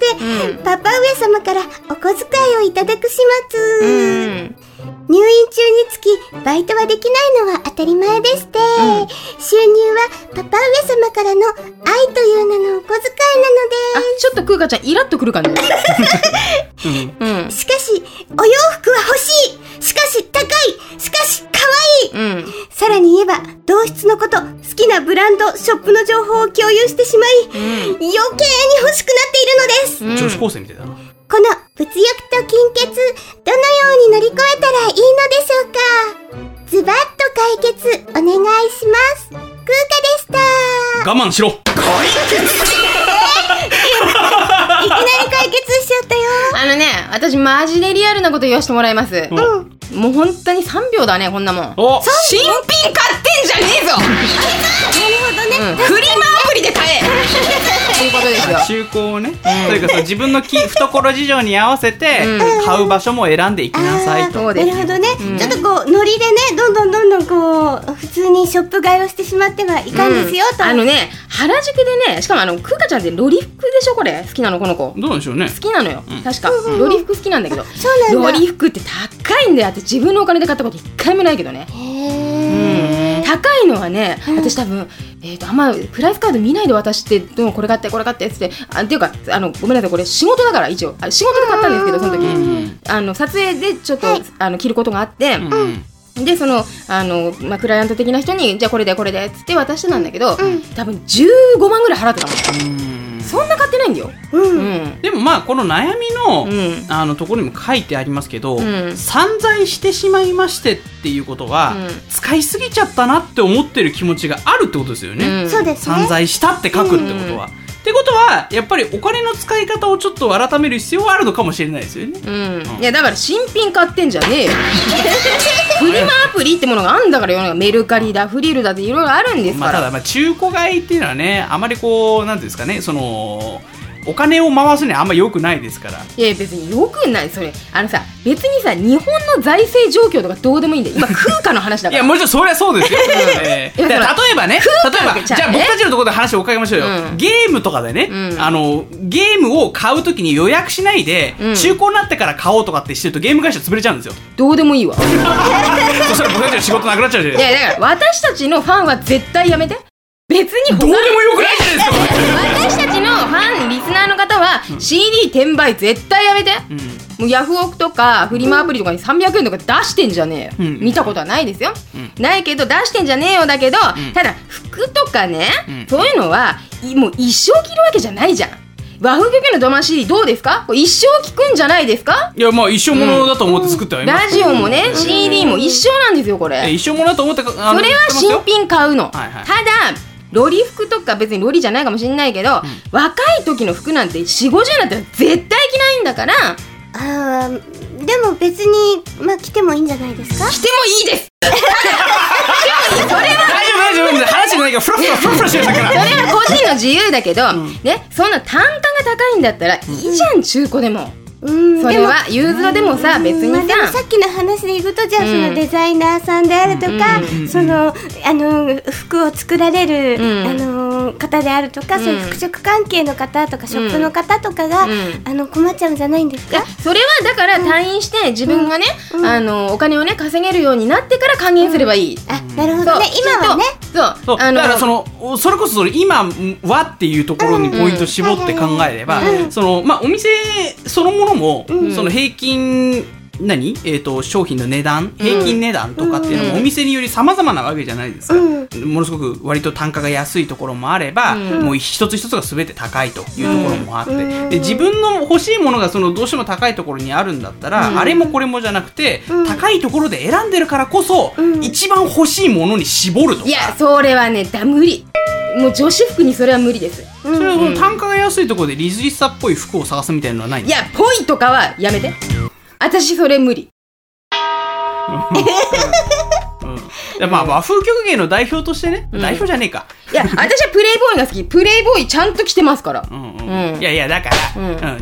パパ上様からお小遣いをいただく始末。入院中につき、バイトはできないのは当たり前でして、収入はパパ上様からの愛という名のお小遣いなのでちょっとクーカちゃんイラッとくるかね。 しかし、お洋服は欲しい。しかし高い。しかし可愛い。さらに言えば、同室のこと、好きなブランド、ショップの情報を共有してしまい、余計に欲しくなっているのです。 女子高生みたいだな。 この物欲と金欠、どのように乗り越えたらいいのでしょうか。ズバッと解決お願いします。クーカでした。 我慢しろ。解決いきなり解決しちゃったよ。 私マジでリアルなこと言わせてもらいます。もう本当に3秒だね、こんなもん。新品買ってんじゃねえぞ。なるほどね。フリマアプリで買え。そういうことですよ。 中古をね、というか自分の懐事情に合わせて買う場所も選んでいきなさいと。 なるほどね。ちょっとこうノリでね、どんどんこう普通にショップ買いをしてしまってはいかんですよと。 原宿でね、しかもクーカちゃんってロリ服でしょ、これ。好きなのこの子。 どうでしょうね。 好きなのよ、確か。ロリ服好きなんだけど。 そうなんだ。 ロリ服って高いんだよ。って自分のお金で買ったこと一回もないけどね。高いのはね、私多分あんまプライスカード見ないで渡して、でもこれ買ってこれ買ってってっていうかごめんなさい、これ仕事だから、一応仕事で買ったんですけど、その時撮影でちょっと着ることがあって、でクライアント的な人にじゃあこれでこれでっつって渡してたんだけど、多分15万ぐらい払ってたもん。そんな買ってないんだよ。 でもこの悩みのところにも書いてありますけど、散財してしまいましてっていうことは、使いすぎちゃったなって思ってる気持ちがあるってことですよね。 そうですね。 散財したって書くってことは。ってことはやっぱりお金の使い方をちょっと改める必要はあるのかもしれないですよね。 いやだから新品買ってんじゃねえよ。フリマアプリってものがあるんだから、世の中メルカリだフリルだっていろいろあるんですから。 ただ中古買いっていうのはね、あまりこうなんていうんですかね、お金を回すにはあんま良くないですから。 いや別に良くない。それ別にさ、日本の財政状況とかどうでもいいんだよ。今空家の話だから。 いやもちろんそりゃそうですよ。例えばね、じゃあ僕たちのところで話を伺いましょうよ。ゲームとかでね、ゲームを買うときに予約しないで、中古になってから買おうとかってしてるとゲーム会社潰れちゃうんですよ。 どうでもいいわ。 そしたら僕たちの仕事なくなっちゃうじゃないですか。 いやだから私たちのファンは絶対やめて。別にどうでもよくないじゃないですか。 私たちのファンリスナーの方は CD 転売絶対やめて。もうヤフオクとかフリマアプリとかに300円とか出してんじゃねえよ。見たことはないですよ。ないけど出してんじゃねえよだけど、ただ服とかね、そういうのはもう一生着るわけじゃないじゃん。和風漁協のドマ CD どうですか？一生着くんじゃないですか？ いや一生ものだと思って作ってはいます。 ラジオもね CD も一生なんですよこれ。 一生ものだと思ってそれは新品買うの。ただロリ服とか別にロリじゃないかもしれないけど、若い時の服なんて 4,50 なんて絶対着ないんだから。 でも別に着てもいいんじゃないですか？ 着てもいいです。それは大丈夫話じゃないからフラフラしてるから。 それは個人の自由だけど、ね、そんな単価が高いんだったらいいじゃん、中古でも。それはユーズドでもさ、別にさ、 でもさっきの話でいくと、じゃあそのデザイナーさんであるとか、その服を作られる方であるとか、そういう服飾関係の方とかショップの方とかが困っちゃうんじゃないんですか？ それはだから退院して自分がね、お金をね稼げるようになってから還元すればいい。 なるほどね。今はね、 そうだからそれこそ今はっていうところにポイント絞って考えれば、お店そのものもその平均商品の値段、平均値段とかっていうのもお店により様々なわけじゃないですか。ものすごく割と単価が安いところもあれば、もう一つ一つが全て高いというところもあって、で自分の欲しいものがどうしても高いところにあるんだったら、あれもこれもじゃなくて、高いところで選んでるからこそ、一番欲しいものに絞るとか。 いやそれはね無理。 もう女子服にそれは無理です。 それは単価が安いところでリズリサっぽい服を探すみたいなのはないんですか？ いや、ぽいとかはやめて。私それ無理。 まあ和風曲芸の代表としてね、代表じゃねえか。 いや、私はプレイボーイが好き。プレイボーイちゃんと着てますから。 いやいや、だから、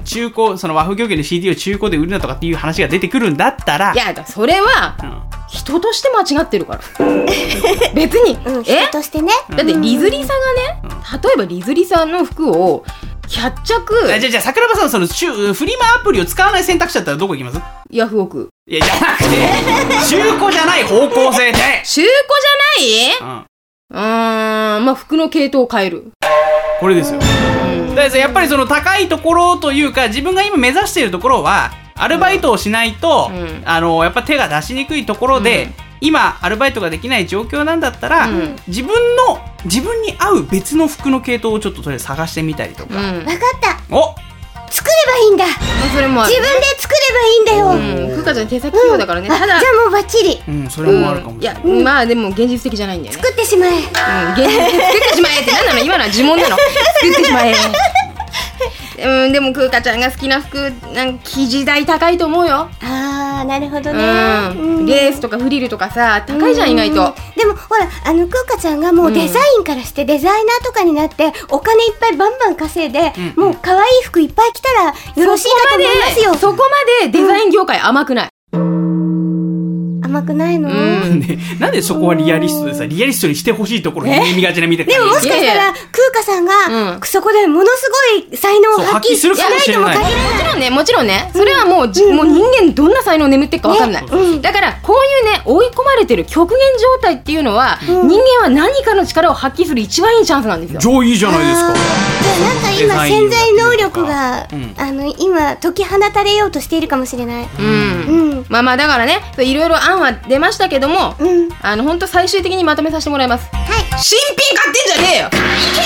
中古、その和風曲芸の CD を中古で売るなとかっていう話が出てくるんだったら、 いや、それは、人として間違ってるから。別に、 人としてね。 だってリズリサがね、例えばリズリサの服を100着、 じゃあ桜庭さん、そのフリマアプリを使わない選択肢だったらどこ行きます？ ヤフオク。 いや、じゃなくて、中古じゃない方向性で。 中古じゃない？まあ服の系統を変える。 これですよ。だからやっぱりその高いところというか、自分が今目指しているところは、アルバイトをしないと、やっぱ手が出しにくいところで、今アルバイトができない状況なんだったら、自分に合う別の服の系統をちょっととりあえず探してみたりとか。 分かった。 お、 作ればいいんだ。 それも自分で作ればいいんだよ。 ふかちゃん手先器用だからね。ただ、 じゃあもうバッチリ。 それもあるかもしれない。 いや、まあでも現実的じゃないんだよね。 作ってしまえ。 現実的作ってしまえって何なの？今のは呪文なの。作ってしまえ。でもくーかちゃんが好きな服、生地代高いと思うよ。 あー、なるほどね。 レースとかフリルとかさ、高いじゃん、意外と。 でもほら、くーかちゃんがもうデザインからしてデザイナーとかになってお金いっぱいバンバン稼いで、もう可愛い服いっぱい着たらよろしいかと思いますよ。 そこまでデザイン業界甘くない。 甘くないの？ なんでそこはリアリストでさ、リアリストにしてほしいところに見がちな見てた。 でももしかしたらくーかさんがそこでものすごい才能を発揮するかもしれない。 もちろんね、それはもう人間どんな才能眠ってるか分かんない。だからこういうね、追い込まれてる極限状態っていうのは、人間は何かの力を発揮する一番いいチャンスなんですよ。 上位じゃないですか。 じゃあなんか今潜在能力が今解き放たれようとしているかもしれない。 まあだからね、いろいろ案は出ましたけども、本当最終的にまとめさせてもらいます。新品買ってんじゃねえよ。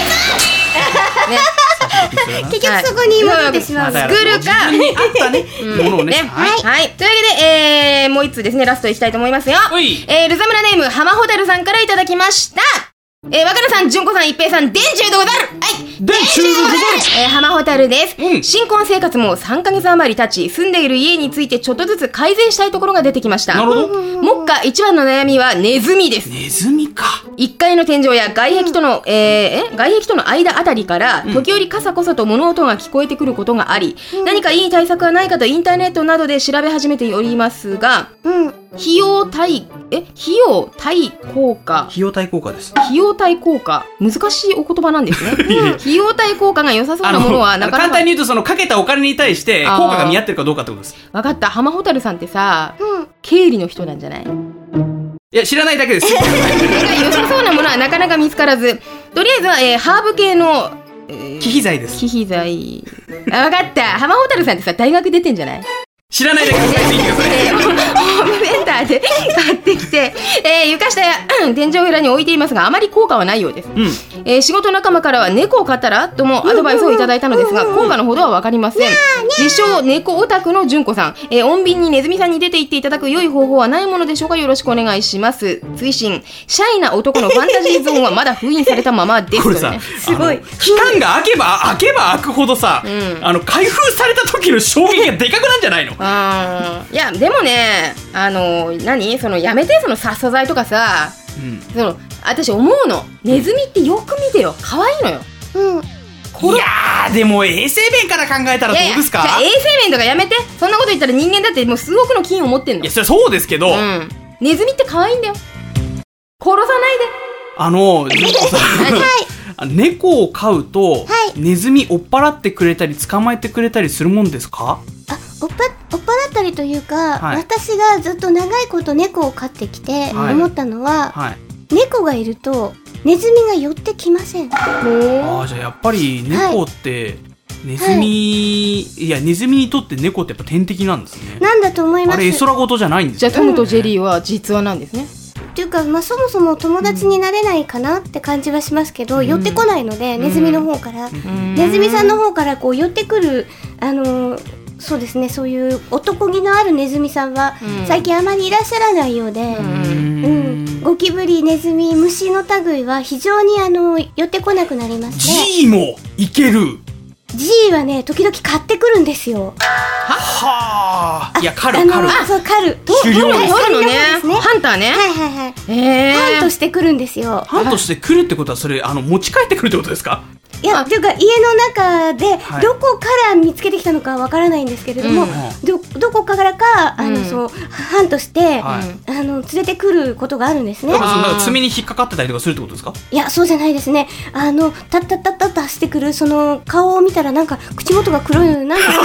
結局そこに戻ってしまう。 作るか。 ものをね。 はい。というわけで、もう一通ですね、ラストいきたいと思いますよ。ルザムラネーム浜ホタルさんからいただきました。若菜さん、純子さん、一平さん、電柱でござる。電柱でござる。浜ホタルです。新婚生活も3ヶ月余り経ち、住んでいる家についてちょっとずつ改善したいところが出てきました。 なるほど。 目下一番の悩みはネズミです。 ネズミか。 1階の天井や外壁との、間あたりから、時折カサコサと物音が聞こえてくることがあり、何かいい対策はないかとインターネットなどで調べ始めておりますが、費用対効果。 費用対効果です。 費用対効果。難しいお言葉なんですね。費用対効果が良さそうなものはなかなか。 簡単に言うと、そのかけたお金に対して効果が見合ってるかどうかってことです。 わかった。浜ホタルさんってさ、経理の人なんじゃない？ いや、知らないだけです。 良さそうなものはなかなか見つからず、とりあえずは、ハーブ系の、 忌避剤です。 忌避剤。わかった。浜ホタルさんってさ、大学出てんじゃない？ 知らないだけです。 ホームセンターで買ってきて、床下や天井裏に置いていますが、あまり効果はないようです。仕事仲間からは猫を飼ったらともアドバイスをいただいたのですが、効果のほどはわかりません。自称猫オタクの純子さん、穏便にネズミさんに出て行っていただく良い方法はないものでしょうか？よろしくお願いします。追伸、シャイな男のファンタジーゾーンはまだ封印されたままです。 これさ、すごい。期間が空けば空くほどさ、開封された時の衝撃がでかくなんじゃないの？ いやでもね、やめて、その殺素剤とかさ、私思うの、ネズミってよく見てよ、可愛いのよ。 いやー、でも衛生面から考えたらどうですか？ 衛生面とかやめて。そんなこと言ったら人間だってもう数億の金を持ってんの。 いや、それはそうですけど、 ネズミって可愛いんだよ。殺さないで。 純子さん、猫を飼うと、ネズミ追っ払ってくれたり捕まえてくれたりするもんですか？ 追っ払ったりというか、私がずっと長いこと猫を飼ってきて思ったのは、猫がいるとネズミが寄ってきません。 じゃあやっぱり猫って、ネズミにとって猫ってやっぱ天敵なんですね。 なんだと思います。 あれ絵空事じゃないんですね。 じゃあトムとジェリーは実話なんですね。 っていうか、そもそも友達になれないかなって感じはしますけど、寄ってこないので、ネズミの方から、ネズミさんの方からこう寄ってくる、そうですね、そういう男気のあるネズミさんは最近あまりいらっしゃらないようで、 ゴキブリ、ネズミ、虫の類は非常に寄ってこなくなりますね。 G もいける。 G はね時々買ってくるんですよ。 はあ。いや狩るそう狩る狩猟です狩るのね。ハンターね。 はいはいはい。ハントしてくるんですよ。 ハントしてくるってことはそれ持ち帰ってくるってことですか？ いや、というか家の中でどこから見つけてきたのかわからないんですけれども、どこからかそうハントして、連れてくることがあるんですね。 なんか爪に引っかかってたりとかするってことですか？ いや、そうじゃないですね。タッタッタッタッタしてくるその顔を見たらなんか口元が黒いのでなんだろうな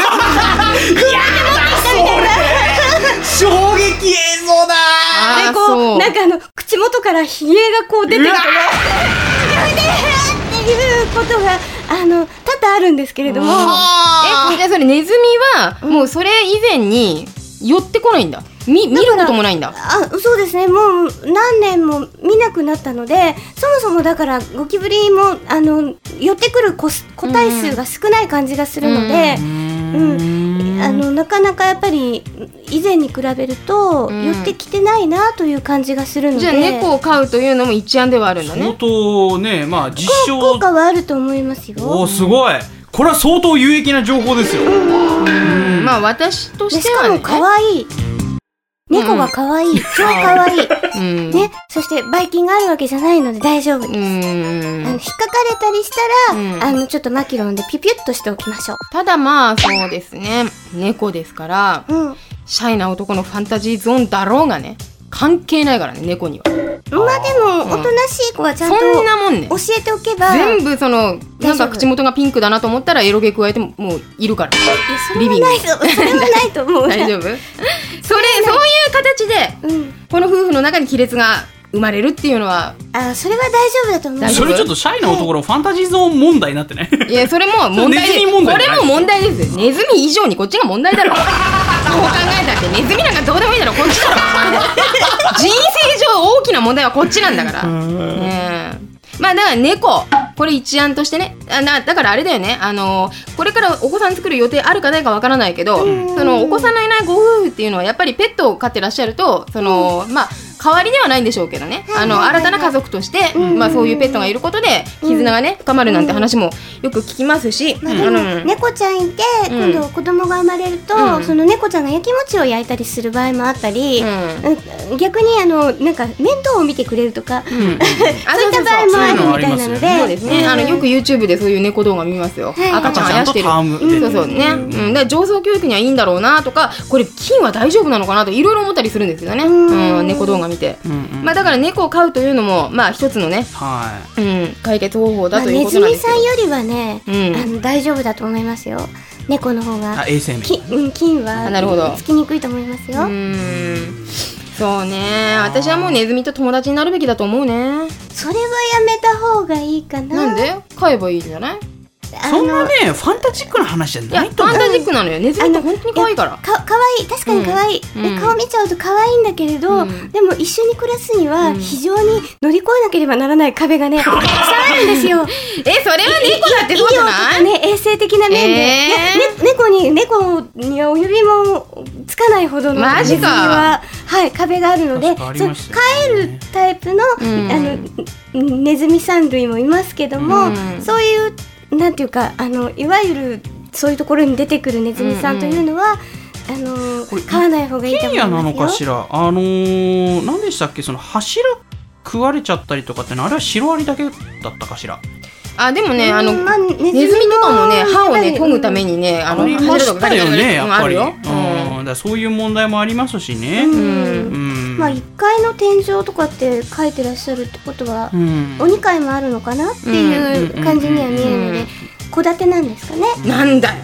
衝撃映像だ。 でこうなんか口元からひげがこう出てるとやめてっていうことが多々あるんですけれども、 じゃあそれネズミはもうそれ以前に寄ってこないんだ。見ることもないんだ。 そうですね。もう何年も見なくなったので、そもそもだからゴキブリも寄ってくる個体数が少ない感じがするので、なかなかやっぱり以前に比べると寄ってきてないなという感じがするので、 じゃあ猫を飼うというのも一案ではあるんだね。 相当ね、まあ実証効果はあると思いますよ。 おー、すごい。これは相当有益な情報ですよ。 まあ私としてはね。 しかも可愛い。猫が可愛い、超可愛い、ね。そしてばい菌があるわけじゃないので大丈夫です。引っかかれたりしたら、ちょっとマキロンでピュピュッとしておきましょう。 ただまあそうですね、猫ですから、シャイな男のファンタジーゾーンだろうがね、関係ないからね、猫には。 まあでもおとなしい子はちゃんとそんなもんね、 教えておけば全部なんか口元がピンクだなと思ったらエロゲ加えてもういるから。 リビング。それはないと思う。 大丈夫？そういう形で、この夫婦の中に亀裂が生まれるっていうのは、 それは大丈夫だと思う。 それちょっとシャイな男のファンタジーゾーン問題になってね。 いや、それも問題で、これも問題ですよ。ネズミ以上にこっちが問題だろ。こう考えたってネズミなんかどうでもいいだろ、こっちだろ。人生上大きな問題はこっちなんだから。まあだから猫、これ一案としてね、だからあれだよね、これからお子さん作る予定あるかないかわからないけど、お子さんのいないご夫婦っていうのはやっぱりペットを飼ってらっしゃると、まあ代わりではないんでしょうけどね、新たな家族として、まあそういうペットがいることで絆がね深まるなんて話もよく聞きますし、 猫ちゃんいて今度子供が生まれると、その猫ちゃんが焼き餅を焼いたりする場合もあったり、逆になんか面倒を見てくれるとか、そういった場合もあるみたいなので、 そうですね、よく YouTube でそういう猫動画見ますよ。赤ちゃんあやしてる。そうそうね。だから上層教育にはいいんだろうなとか、これ菌は大丈夫なのかなといろいろ思ったりするんですよね。猫動画見て、まあだから猫を飼うというのもまあ一つのね、解決方法だということなんですけど、 ネズミさんよりはね、大丈夫だと思いますよ。猫の方が衛生面、 菌はつきにくいと思いますよ。 そうね、私はもうネズミと友達になるべきだと思うね。 それはやめた方がいいかな。 なんで？飼えばいいんじゃない？ そんなねファンタジックな話じゃないと思う。 ファンタジックなのよ。ネズミって本当に可愛いから。 可愛い、確かに可愛い。顔見ちゃうと可愛いんだけれど、でも一緒に暮らすには非常に乗り越えなければならない壁がね、たくさんあるんですよ。 それは猫だってそうじゃない？ ね、衛生的な面で、猫にはお指もつかないほどのネズミは、壁があるので、飼えるタイプのネズミさん類もいますけども、そういうなんていうかいわゆるそういうところに出てくるネズミさんというのは、飼わない方がいいと思いますよ。 なのかしら、何でしたっけ、その柱食われちゃったりとかってのあれはシロアリだけだったかしら。 でもね、ネズミとかもね、歯をね研ぐためにね、 ありましたよね、やっぱり。だそういう問題もありますしね。 まあ1階の天井とかって書いてらっしゃるってことは、お2階もあるのかなっていう感じには見えるので、戸建てなんですかね。 なんだよ。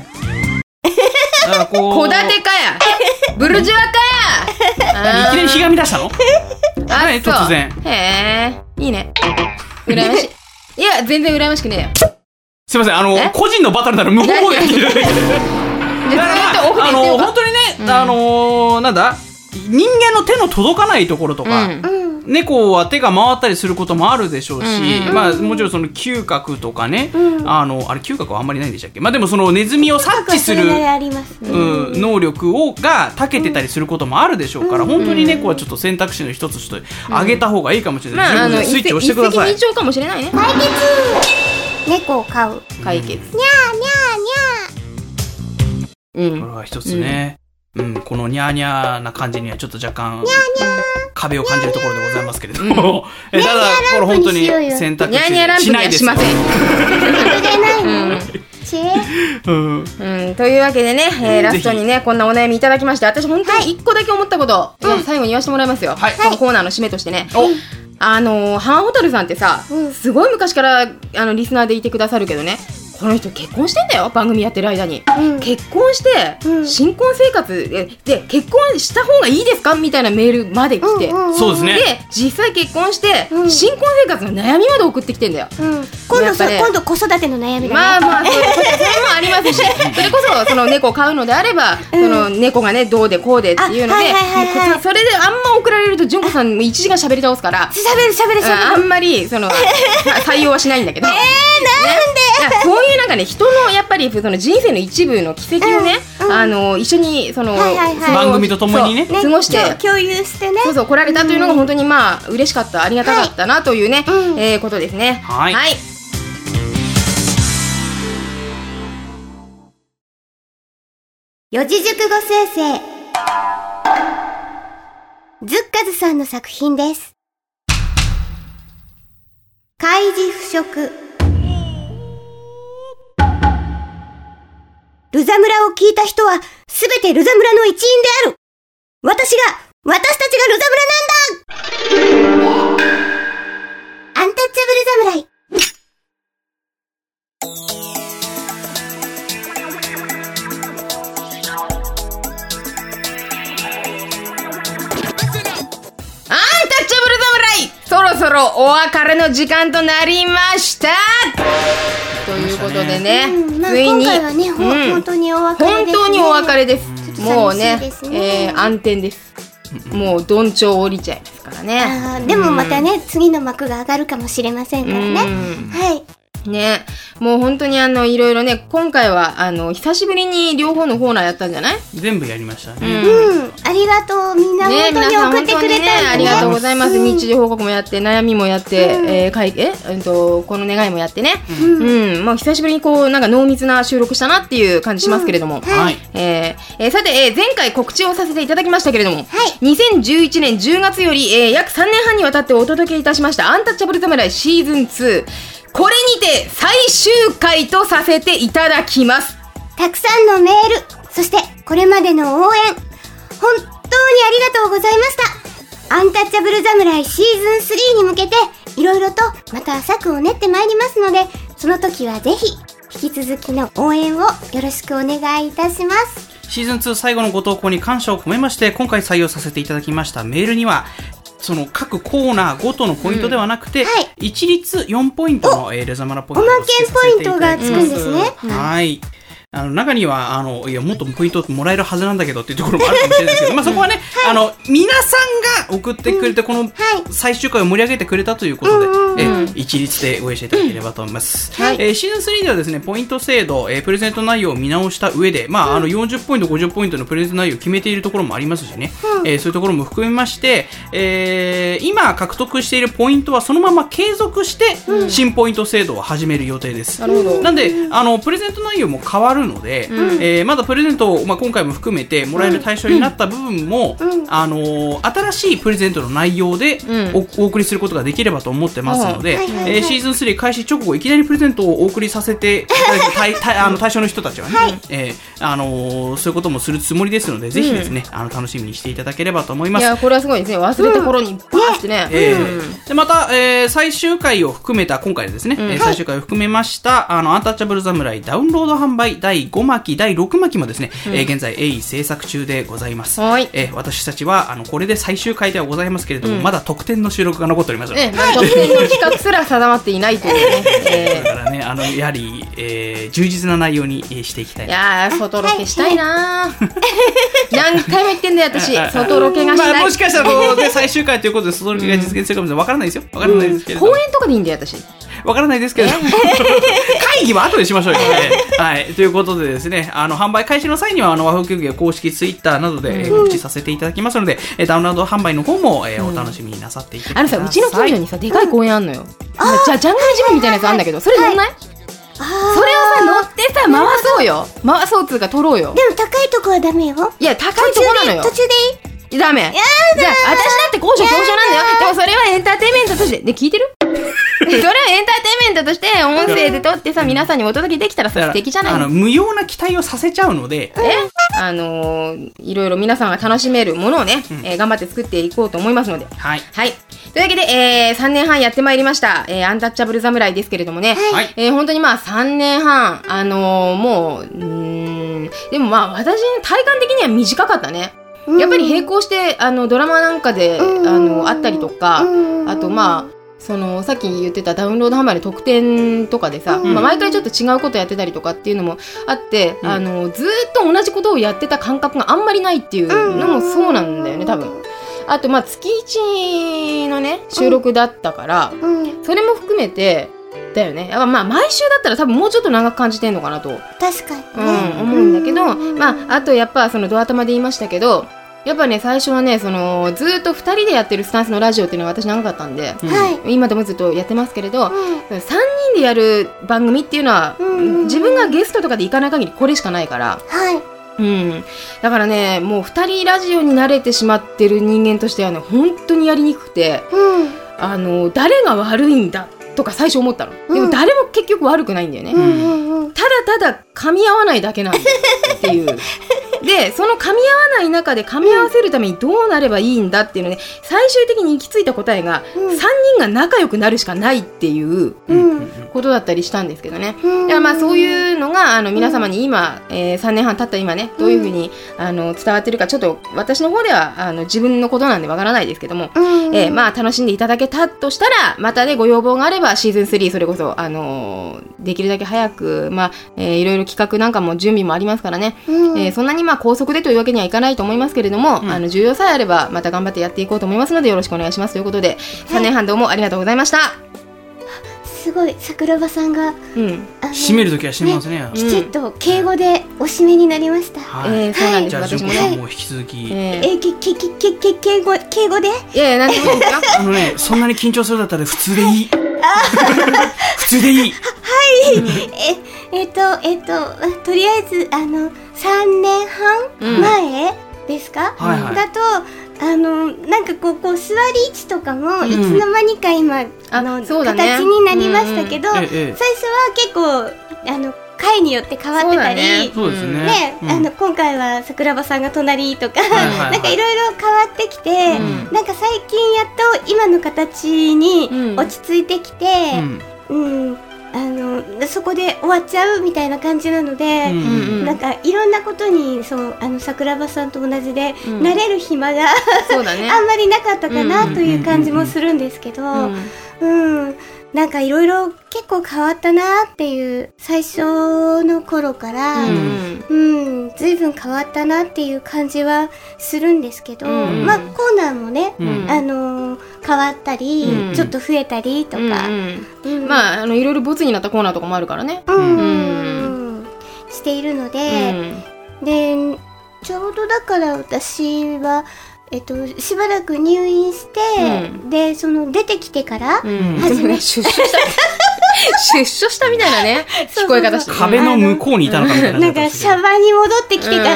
戸建てかや。ブルジュアかや。いきなりひがみ出したの？突然。 へえ、いいね。羨ましい。いや、全然羨ましくねえよ。 すいません、個人のバトルなら向こうがやってるだけで。本当にね、なんだ、人間の手の届かないところとか、 猫は手が回ったりすることもあるでしょうし、まあもちろんその嗅覚とかね、あれ嗅覚はあんまりないんでしたっけ。まあでもそのネズミを察知する能力が長けてたりすることもあるでしょうから、本当に猫はちょっと選択肢の一つとしてあげた方がいいかもしれない。まあスイッチ押してください。 一石二鳥かもしれないね。 解決。猫を飼う解決。にゃーにゃーにゃー。これは一つね。このニャーニャーな感じにはちょっと若干壁を感じるところでございますけれども、ただこれ本当に選択肢しないです。 ニャーニャーランプにはしません。というわけでね、ラストにねこんなお悩みいただきまして、私本当に1個だけ思ったこと、最後に言わせてもらいますよ。このコーナーの締めとしてね、ハンホタルさんってさ、すごい昔からリスナーでいてくださるけどね、この人結婚してんだよ、番組やってる間に、結婚して、新婚生活で結婚した方がいいですかみたいなメールまで来て、 そうですね。 で実際結婚して、新婚生活の悩みまで送ってきてんだよ。 今度子育ての悩みだね。 まあまあそれもありますし、それこそその猫を飼うのであれば、その猫がねどうでこうでっていうので、それであんま送られると純子さん1時間喋り倒すから、あんまりその採用はしないんだけど。なんで？そういうなんかね、人のやっぱりその人生の一部の奇跡をね、一緒にその番組とともにね過ごして共有してね、 そう来られたというのが本当にまあ嬉しかった、ありがたかったなというねことですね。はい。 四字熟語生成ズッカズさんの作品です。開示不食。ルザ村を聞いた人はすべてルザ村の一員である。私たちがルザ村なんだ。アンタッチャブル侍。 そろそろお別れの時間となりましたということでね、ついに今回はね、本当にお別れですね。 本当にお別れです。もうね、暗転です。もうどんちょう降りちゃいますからね。 でもまたね、次の幕が上がるかもしれませんからね。はい。 ね、もう本当にいろいろね、今回は久しぶりに両方のコーナーやったんじゃない？ 全部やりましたね。 ありがとう、みんな本当に送ってくれたんでね。 ありがとうございます。日常報告もやって、悩みもやって、この願いもやってね。もう久しぶりにこうなんか濃密な収録したなっていう感じしますけれども。さて、前回告知をさせていただきましたけれども、2011年10月より約3年半にわたってお届けいたしましたアンタッチャブル侍シーズン2。これにて最終回とさせていただきます。 たくさんのメール、そしてこれまでの応援、本当にありがとうございました。アンタッチャブル侍シーズン3に向けていろいろとまた策を練ってまいりますので、その時はぜひ引き続きの応援をよろしくお願いいたします。 シーズン2最後のご投稿に感謝を込めまして、今回採用させていただきましたメールには、その各コーナーごとのポイントではなくて、一律4ポイントのレザマラポイントおまけポイントがつくんですね。 はい。中には、いや、もっとポイントもらえるはずなんだけどっていうところもあるかもしれないですけど、まあそこはね、皆さんが送ってくれて、この最終回を盛り上げてくれたということで、一律でご一緒いただければと思います。シーズン3ではですね、ポイント制度、プレゼント内容を見直した上で、まあ、40ポイント、50ポイントのプレゼント内容を決めているところもありますしね、そういうところも含めまして、今獲得しているポイントはそのまま継続して、新ポイント制度を始める予定です。なんで、プレゼント内容も変わるので、まだプレゼントを、今回も含めてもらえる対象になった部分も、新しいプレゼントの内容でお送りすることができればと思ってますので、シーズン3開始直後いきなりプレゼントをお送りさせていただく対象の人たちはね、そういうこともするつもりですので、ぜひですね、楽しみにしていただければと思います。 いや、これはすごいですね。忘れた頃にバーってね。 でまた、最終回を含めた今回ですね、最終回を含めましたアンタッチャブル侍ダウンロード販売第5巻第6巻もですね、現在鋭意制作中でございます。私たちはこれで最終回ではございますけれども、まだ特典の収録が残っておりますので、 特典の企画すら定まっていないというね。 だからね、やはり、充実な内容にしていきたい。 いやー、そっ外ロケしたいな何回も言ってんだよ私外ロケがしたい、 もしかしたらこうで最終回ということで外ロケが実現するかもしれない。わからないですよ。わからないですけれど、 公園とかでいいんだよ私。 わからないですけど会議は後でしましょうよ、はい、ということでですね、販売開始の際には和風球芸公式ツイッターなどで告知させていただきますので、ダウンロード販売の方も、お楽しみになさっていってください。 うちの近所にさでかい公園あんのよ、じゃあジャングルジムみたいなやつあんだけど、それ乗んない？それをさ乗ってさ回そうよ、回そうつうか撮ろうよ。 でも高いとこはダメよ。 いや高いとこなのよ。 途中でいい？ ダメ。じゃあ私だって高所恐怖症なんだよ。でもそれはエンターテインメントとしてで聞いてる？それはエンターテインメントとして音声で撮ってさ皆さんにお届けできたらさ素敵じゃないの。 無用な期待をさせちゃうので、 いろいろ皆さんが楽しめるものをね、頑張って作っていこうと思いますので、はい、はい、というわけで、3年半やってまいりました、アンタッチャブル侍ですけれどもね、はい、本当にまあ3年半もうでもまあ私体感的には短かったね。やっぱり並行してドラマなんかであったりとか、あとまあさっき言ってたダウンロード販売の特典とかでさ、毎回ちょっと違うことやってたりとかっていうのもあって、ずーっと同じことをやってた感覚があんまりないっていうのもそうなんだよね多分。あとまあ月1のね収録だったから、それも含めてだよね。やっぱまあ毎週だったら多分もうちょっと長く感じてんのかなと確かに、 思うんだけど、まああとやっぱドア玉で言いましたけど、やっぱね最初はねずーっと2人でやってるスタンスのラジオっていうのが私長かったんで、今でもずっとやってますけれど、3人でやる番組っていうのは、自分がゲストとかで行かない限りこれしかないから、だからねもう2人ラジオに慣れてしまってる人間としてはね本当にやりにくくて、誰が悪いんだとか最初思ったの。でも誰も結局悪くないんだよね、ただ噛み合わないだけなんだっていうでその噛み合わない中で噛み合わせるためにどうなればいいんだっていうので、最終的に行き着いた答えが、3人が仲良くなるしかないっていうことだったりしたんですけどね。だからまあそういうのが皆様に今、3年半経った今ねどういうふうに伝わってるかちょっと私の方では自分のことなんでわからないですけども、まあ楽しんでいただけたとしたらまたねご要望があればシーズン3それこそできるだけ早くいろいろ企画なんかも準備もありますからね、そんなに高速でというわけにはいかないと思いますけれども、重要さえあればまた頑張ってやっていこうと思いますのでよろしくお願いしますということで、3年半どうもありがとうございました。 すごい桜庭さんが、 締めるときは締めますね。 きちっと敬語でお締めになりました。 そうなんです。私もねもう引き続き敬語でいやなんて言うんですかねそんなに緊張するだったら普通でいい普通でいい。 はい、とりあえず3年半前ですか、だとなんかこう座り位置とかもいつの間にか今形になりましたけど、最初は結構回によって変わってたり、今回は桜庭さんが隣とか、なんかいろいろ変わってきて、なんか最近やっと今の形に落ち着いてきて、そこで終わっちゃうみたいな感じなので、なんかいろんなことに桜庭さんと同じで、慣れる暇があんまりなかったかなという感じもするんですけど、なんかいろいろ結構変わったなっていう最初の頃から、ずいぶん変わったなっていう感じはするんですけど、まあコーナーもね、変わったり、ちょっと増えたりとか、 まあいろいろボツになったコーナーとかもあるからね、 しているので、でちょうどだから私はしばらく入院して、で出てきてから初め出所したみたいなね聞こえ方して、 壁の向こうにいたのかみたいな、 なんかシャバに戻ってきてから、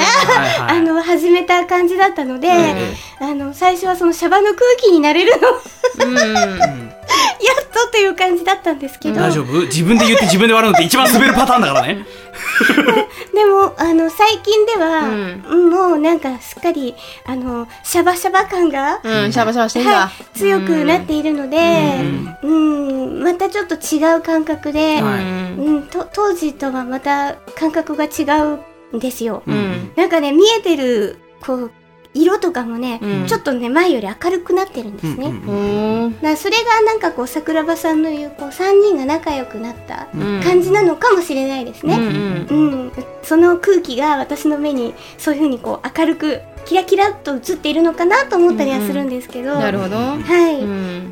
始めた感じだったので、最初はそのシャバの空気になれるのやっとという感じだったんですけど、 大丈夫？自分で言って自分で笑うのって一番滑るパターンだからねでも最近では、もうなんかすっかりシャバシャバ感が、 シャバシャバしてんだ、 強くなっているので、またちょっと違う感覚で、当時とはまた感覚が違うんですよ、なんかね見えてるこう色とかもね、ちょっとね前より明るくなってるんですね。だからそれがなんかこう桜庭さんの言うこう3人が仲良くなった感じなのかもしれないですね。その空気が私の目にそういう風にこう明るくキラキラっと映っているのかなと思ったりはするんですけど、 なるほど。 はい。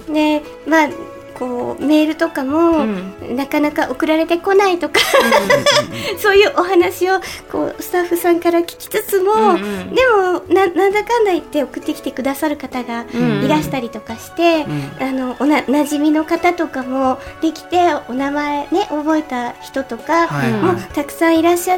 でまあこうメールとかも、なかなか送られてこないとか、そういうお話をこうスタッフさんから聞きつつも、でもなんだかんだ言って送ってきてくださる方がいらしたりとかして、馴染みの方とかもできてお名前ね覚えた人とかもたくさんいらっしゃって、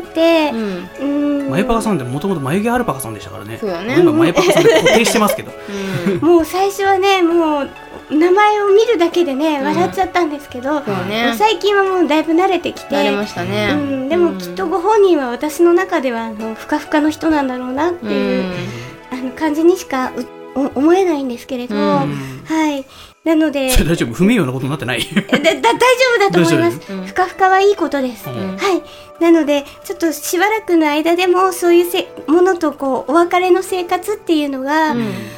眉パカさんってもともと眉毛アルパカさんでしたからね。 そうだね。 今眉パカさんで固定してますけど、 もう最初はねもう名前を見るだけでね笑っちゃったんですけど、最近はもうだいぶ慣れてきて、 慣れましたね。 でもきっとご本人は私の中ではふかふかの人なんだろうなっていう、感じにしか思えないんですけれど、はい。なので大丈夫、不名誉なことになってない？ 大丈夫だと思います。ふかふかはいいことです。はい。なのでちょっとしばらくの間でもそういうものとこうお別れの生活っていうのが、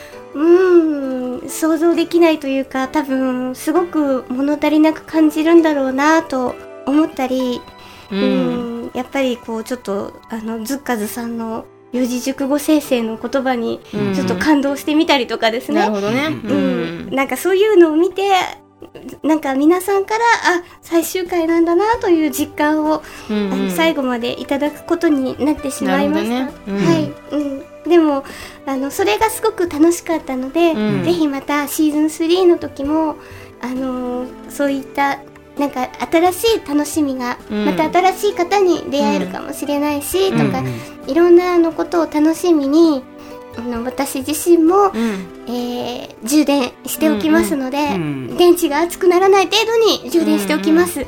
想像できないというか、多分すごく物足りなく感じるんだろうなと思ったり、やっぱりこうちょっとズッカズさんの四字熟語生成の言葉にちょっと感動してみたりとかですね。 なるほどね。 なんかそういうのを見て、なんか皆さんから最終回なんだなという実感を、最後までいただくことになってしまいました。はい。でもそれがすごく楽しかったので、ぜひまたシーズン3の時もそういったなんか新しい楽しみが、また新しい方に出会えるかもしれないし、とか、いろんなことを楽しみに私自身も、充電しておきますので、電池が熱くならない程度に充電しておきます。はい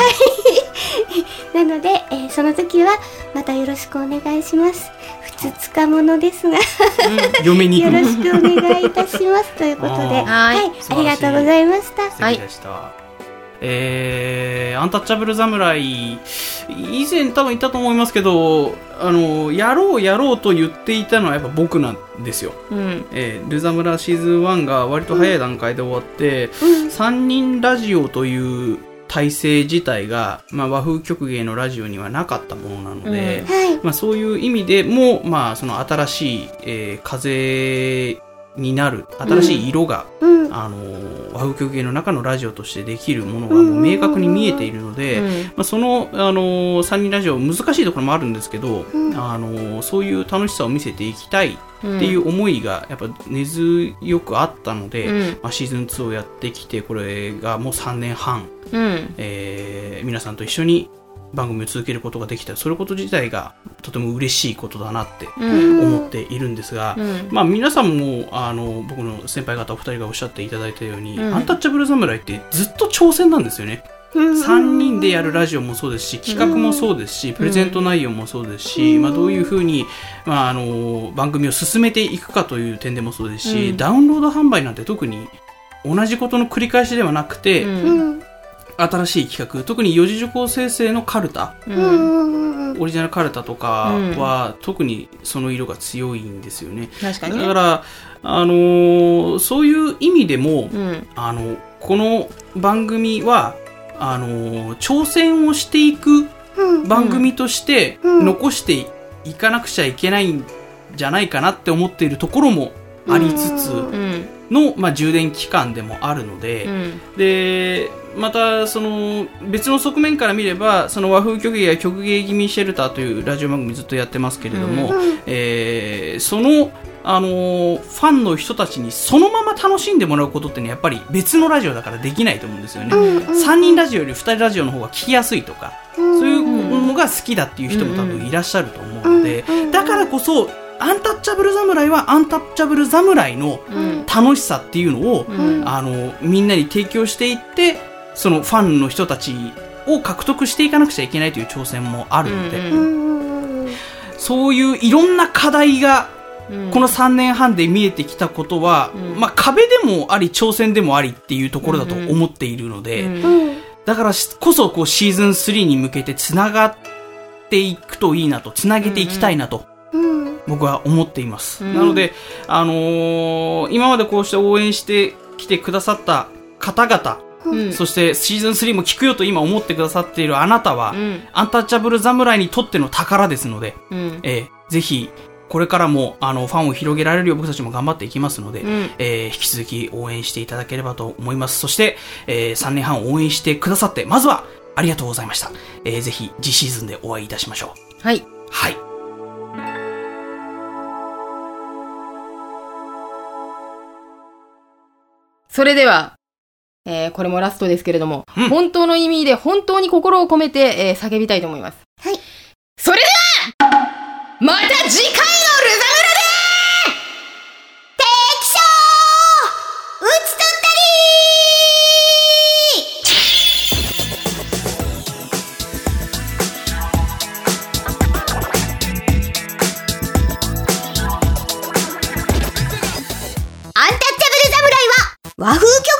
なので、その時はまたよろしくお願いします。ふつつかものですが嫁によろしくお願いいたしますということで、ありがとうございました。 素敵でした。アンタッチャブル侍、以前多分言ったと思いますけど、やろうと言っていたのはやっぱ僕なんですよ。ルザムラシーズン1が割と早い段階で終わって、3人ラジオという体制自体が、和風曲芸のラジオにはなかったものなので、そういう意味でも、その新しい、風になる新しい色が、和風曲芸の中のラジオとしてできるものがもう明確に見えているので、その、3人ラジオ難しいところもあるんですけど、そういう楽しさを見せていきたいっていう思いがやっぱ根強くあったので、シーズン2をやってきて、これがもう3年半、皆さんと一緒に番組を続けることができた、それこと自体がとても嬉しいことだなって思っているんですが、皆さんも僕の先輩方お二人がおっしゃっていただいたように、アンタッチャブル侍ってずっと挑戦なんですよね。3人でやるラジオもそうですし、企画もそうですし、プレゼント内容もそうですし、どういうふうに、番組を進めていくかという点でもそうですし、ダウンロード販売なんて特に同じことの繰り返しではなくて、新しい企画、特に四字熟語生成のカルタ、オリジナルカルタとかは、特にその色が強いんですよね。 確かにね。 だからそういう意味でも、この番組は挑戦をしていく番組として残していかなくちゃいけないんじゃないかなって思っているところもありつつの、充電期間でもあるので、でまたその別の側面から見れば、その和風曲芸や曲芸気味シェルターというラジオ番組ずっとやってますけれども、そのファンの人たちにそのまま楽しんでもらうことってね、やっぱり別のラジオだからできないと思うんですよね。3人ラジオより2人ラジオの方が聞きやすいとか、そういうのが好きだっていう人も多分いらっしゃると思うので、だからこそアンタッチャブル侍はアンタッチャブル侍の楽しさっていうのを、みんなに提供していって、そのファンの人たちを獲得していかなくちゃいけないという挑戦もあるので、そういういろんな課題がこの3年半で見えてきたことは、壁でもあり挑戦でもありっていうところだと思っているので、だからこそこうシーズン3に向けてつながっていくといいなと、つなげていきたいなと僕は思っています。なので、今までこうして応援してきてくださった方々、そしてシーズン3も聞くよと今思ってくださっているあなたは、アンタッチャブル侍にとっての宝ですので、ぜひこれからもファンを広げられるよう僕たちも頑張っていきますので、引き続き応援していただければと思います。そして、3年半応援してくださってまずはありがとうございました。ぜひ次シーズンでお会いいたしましょう。 はい。 はい。 それでは、これもラストですけれども、本当の意味で本当に心を込めて、叫びたいと思います。 はい。 それではまた次回のルザムラで敵将討ち取ったりアンタッチャブル侍は和風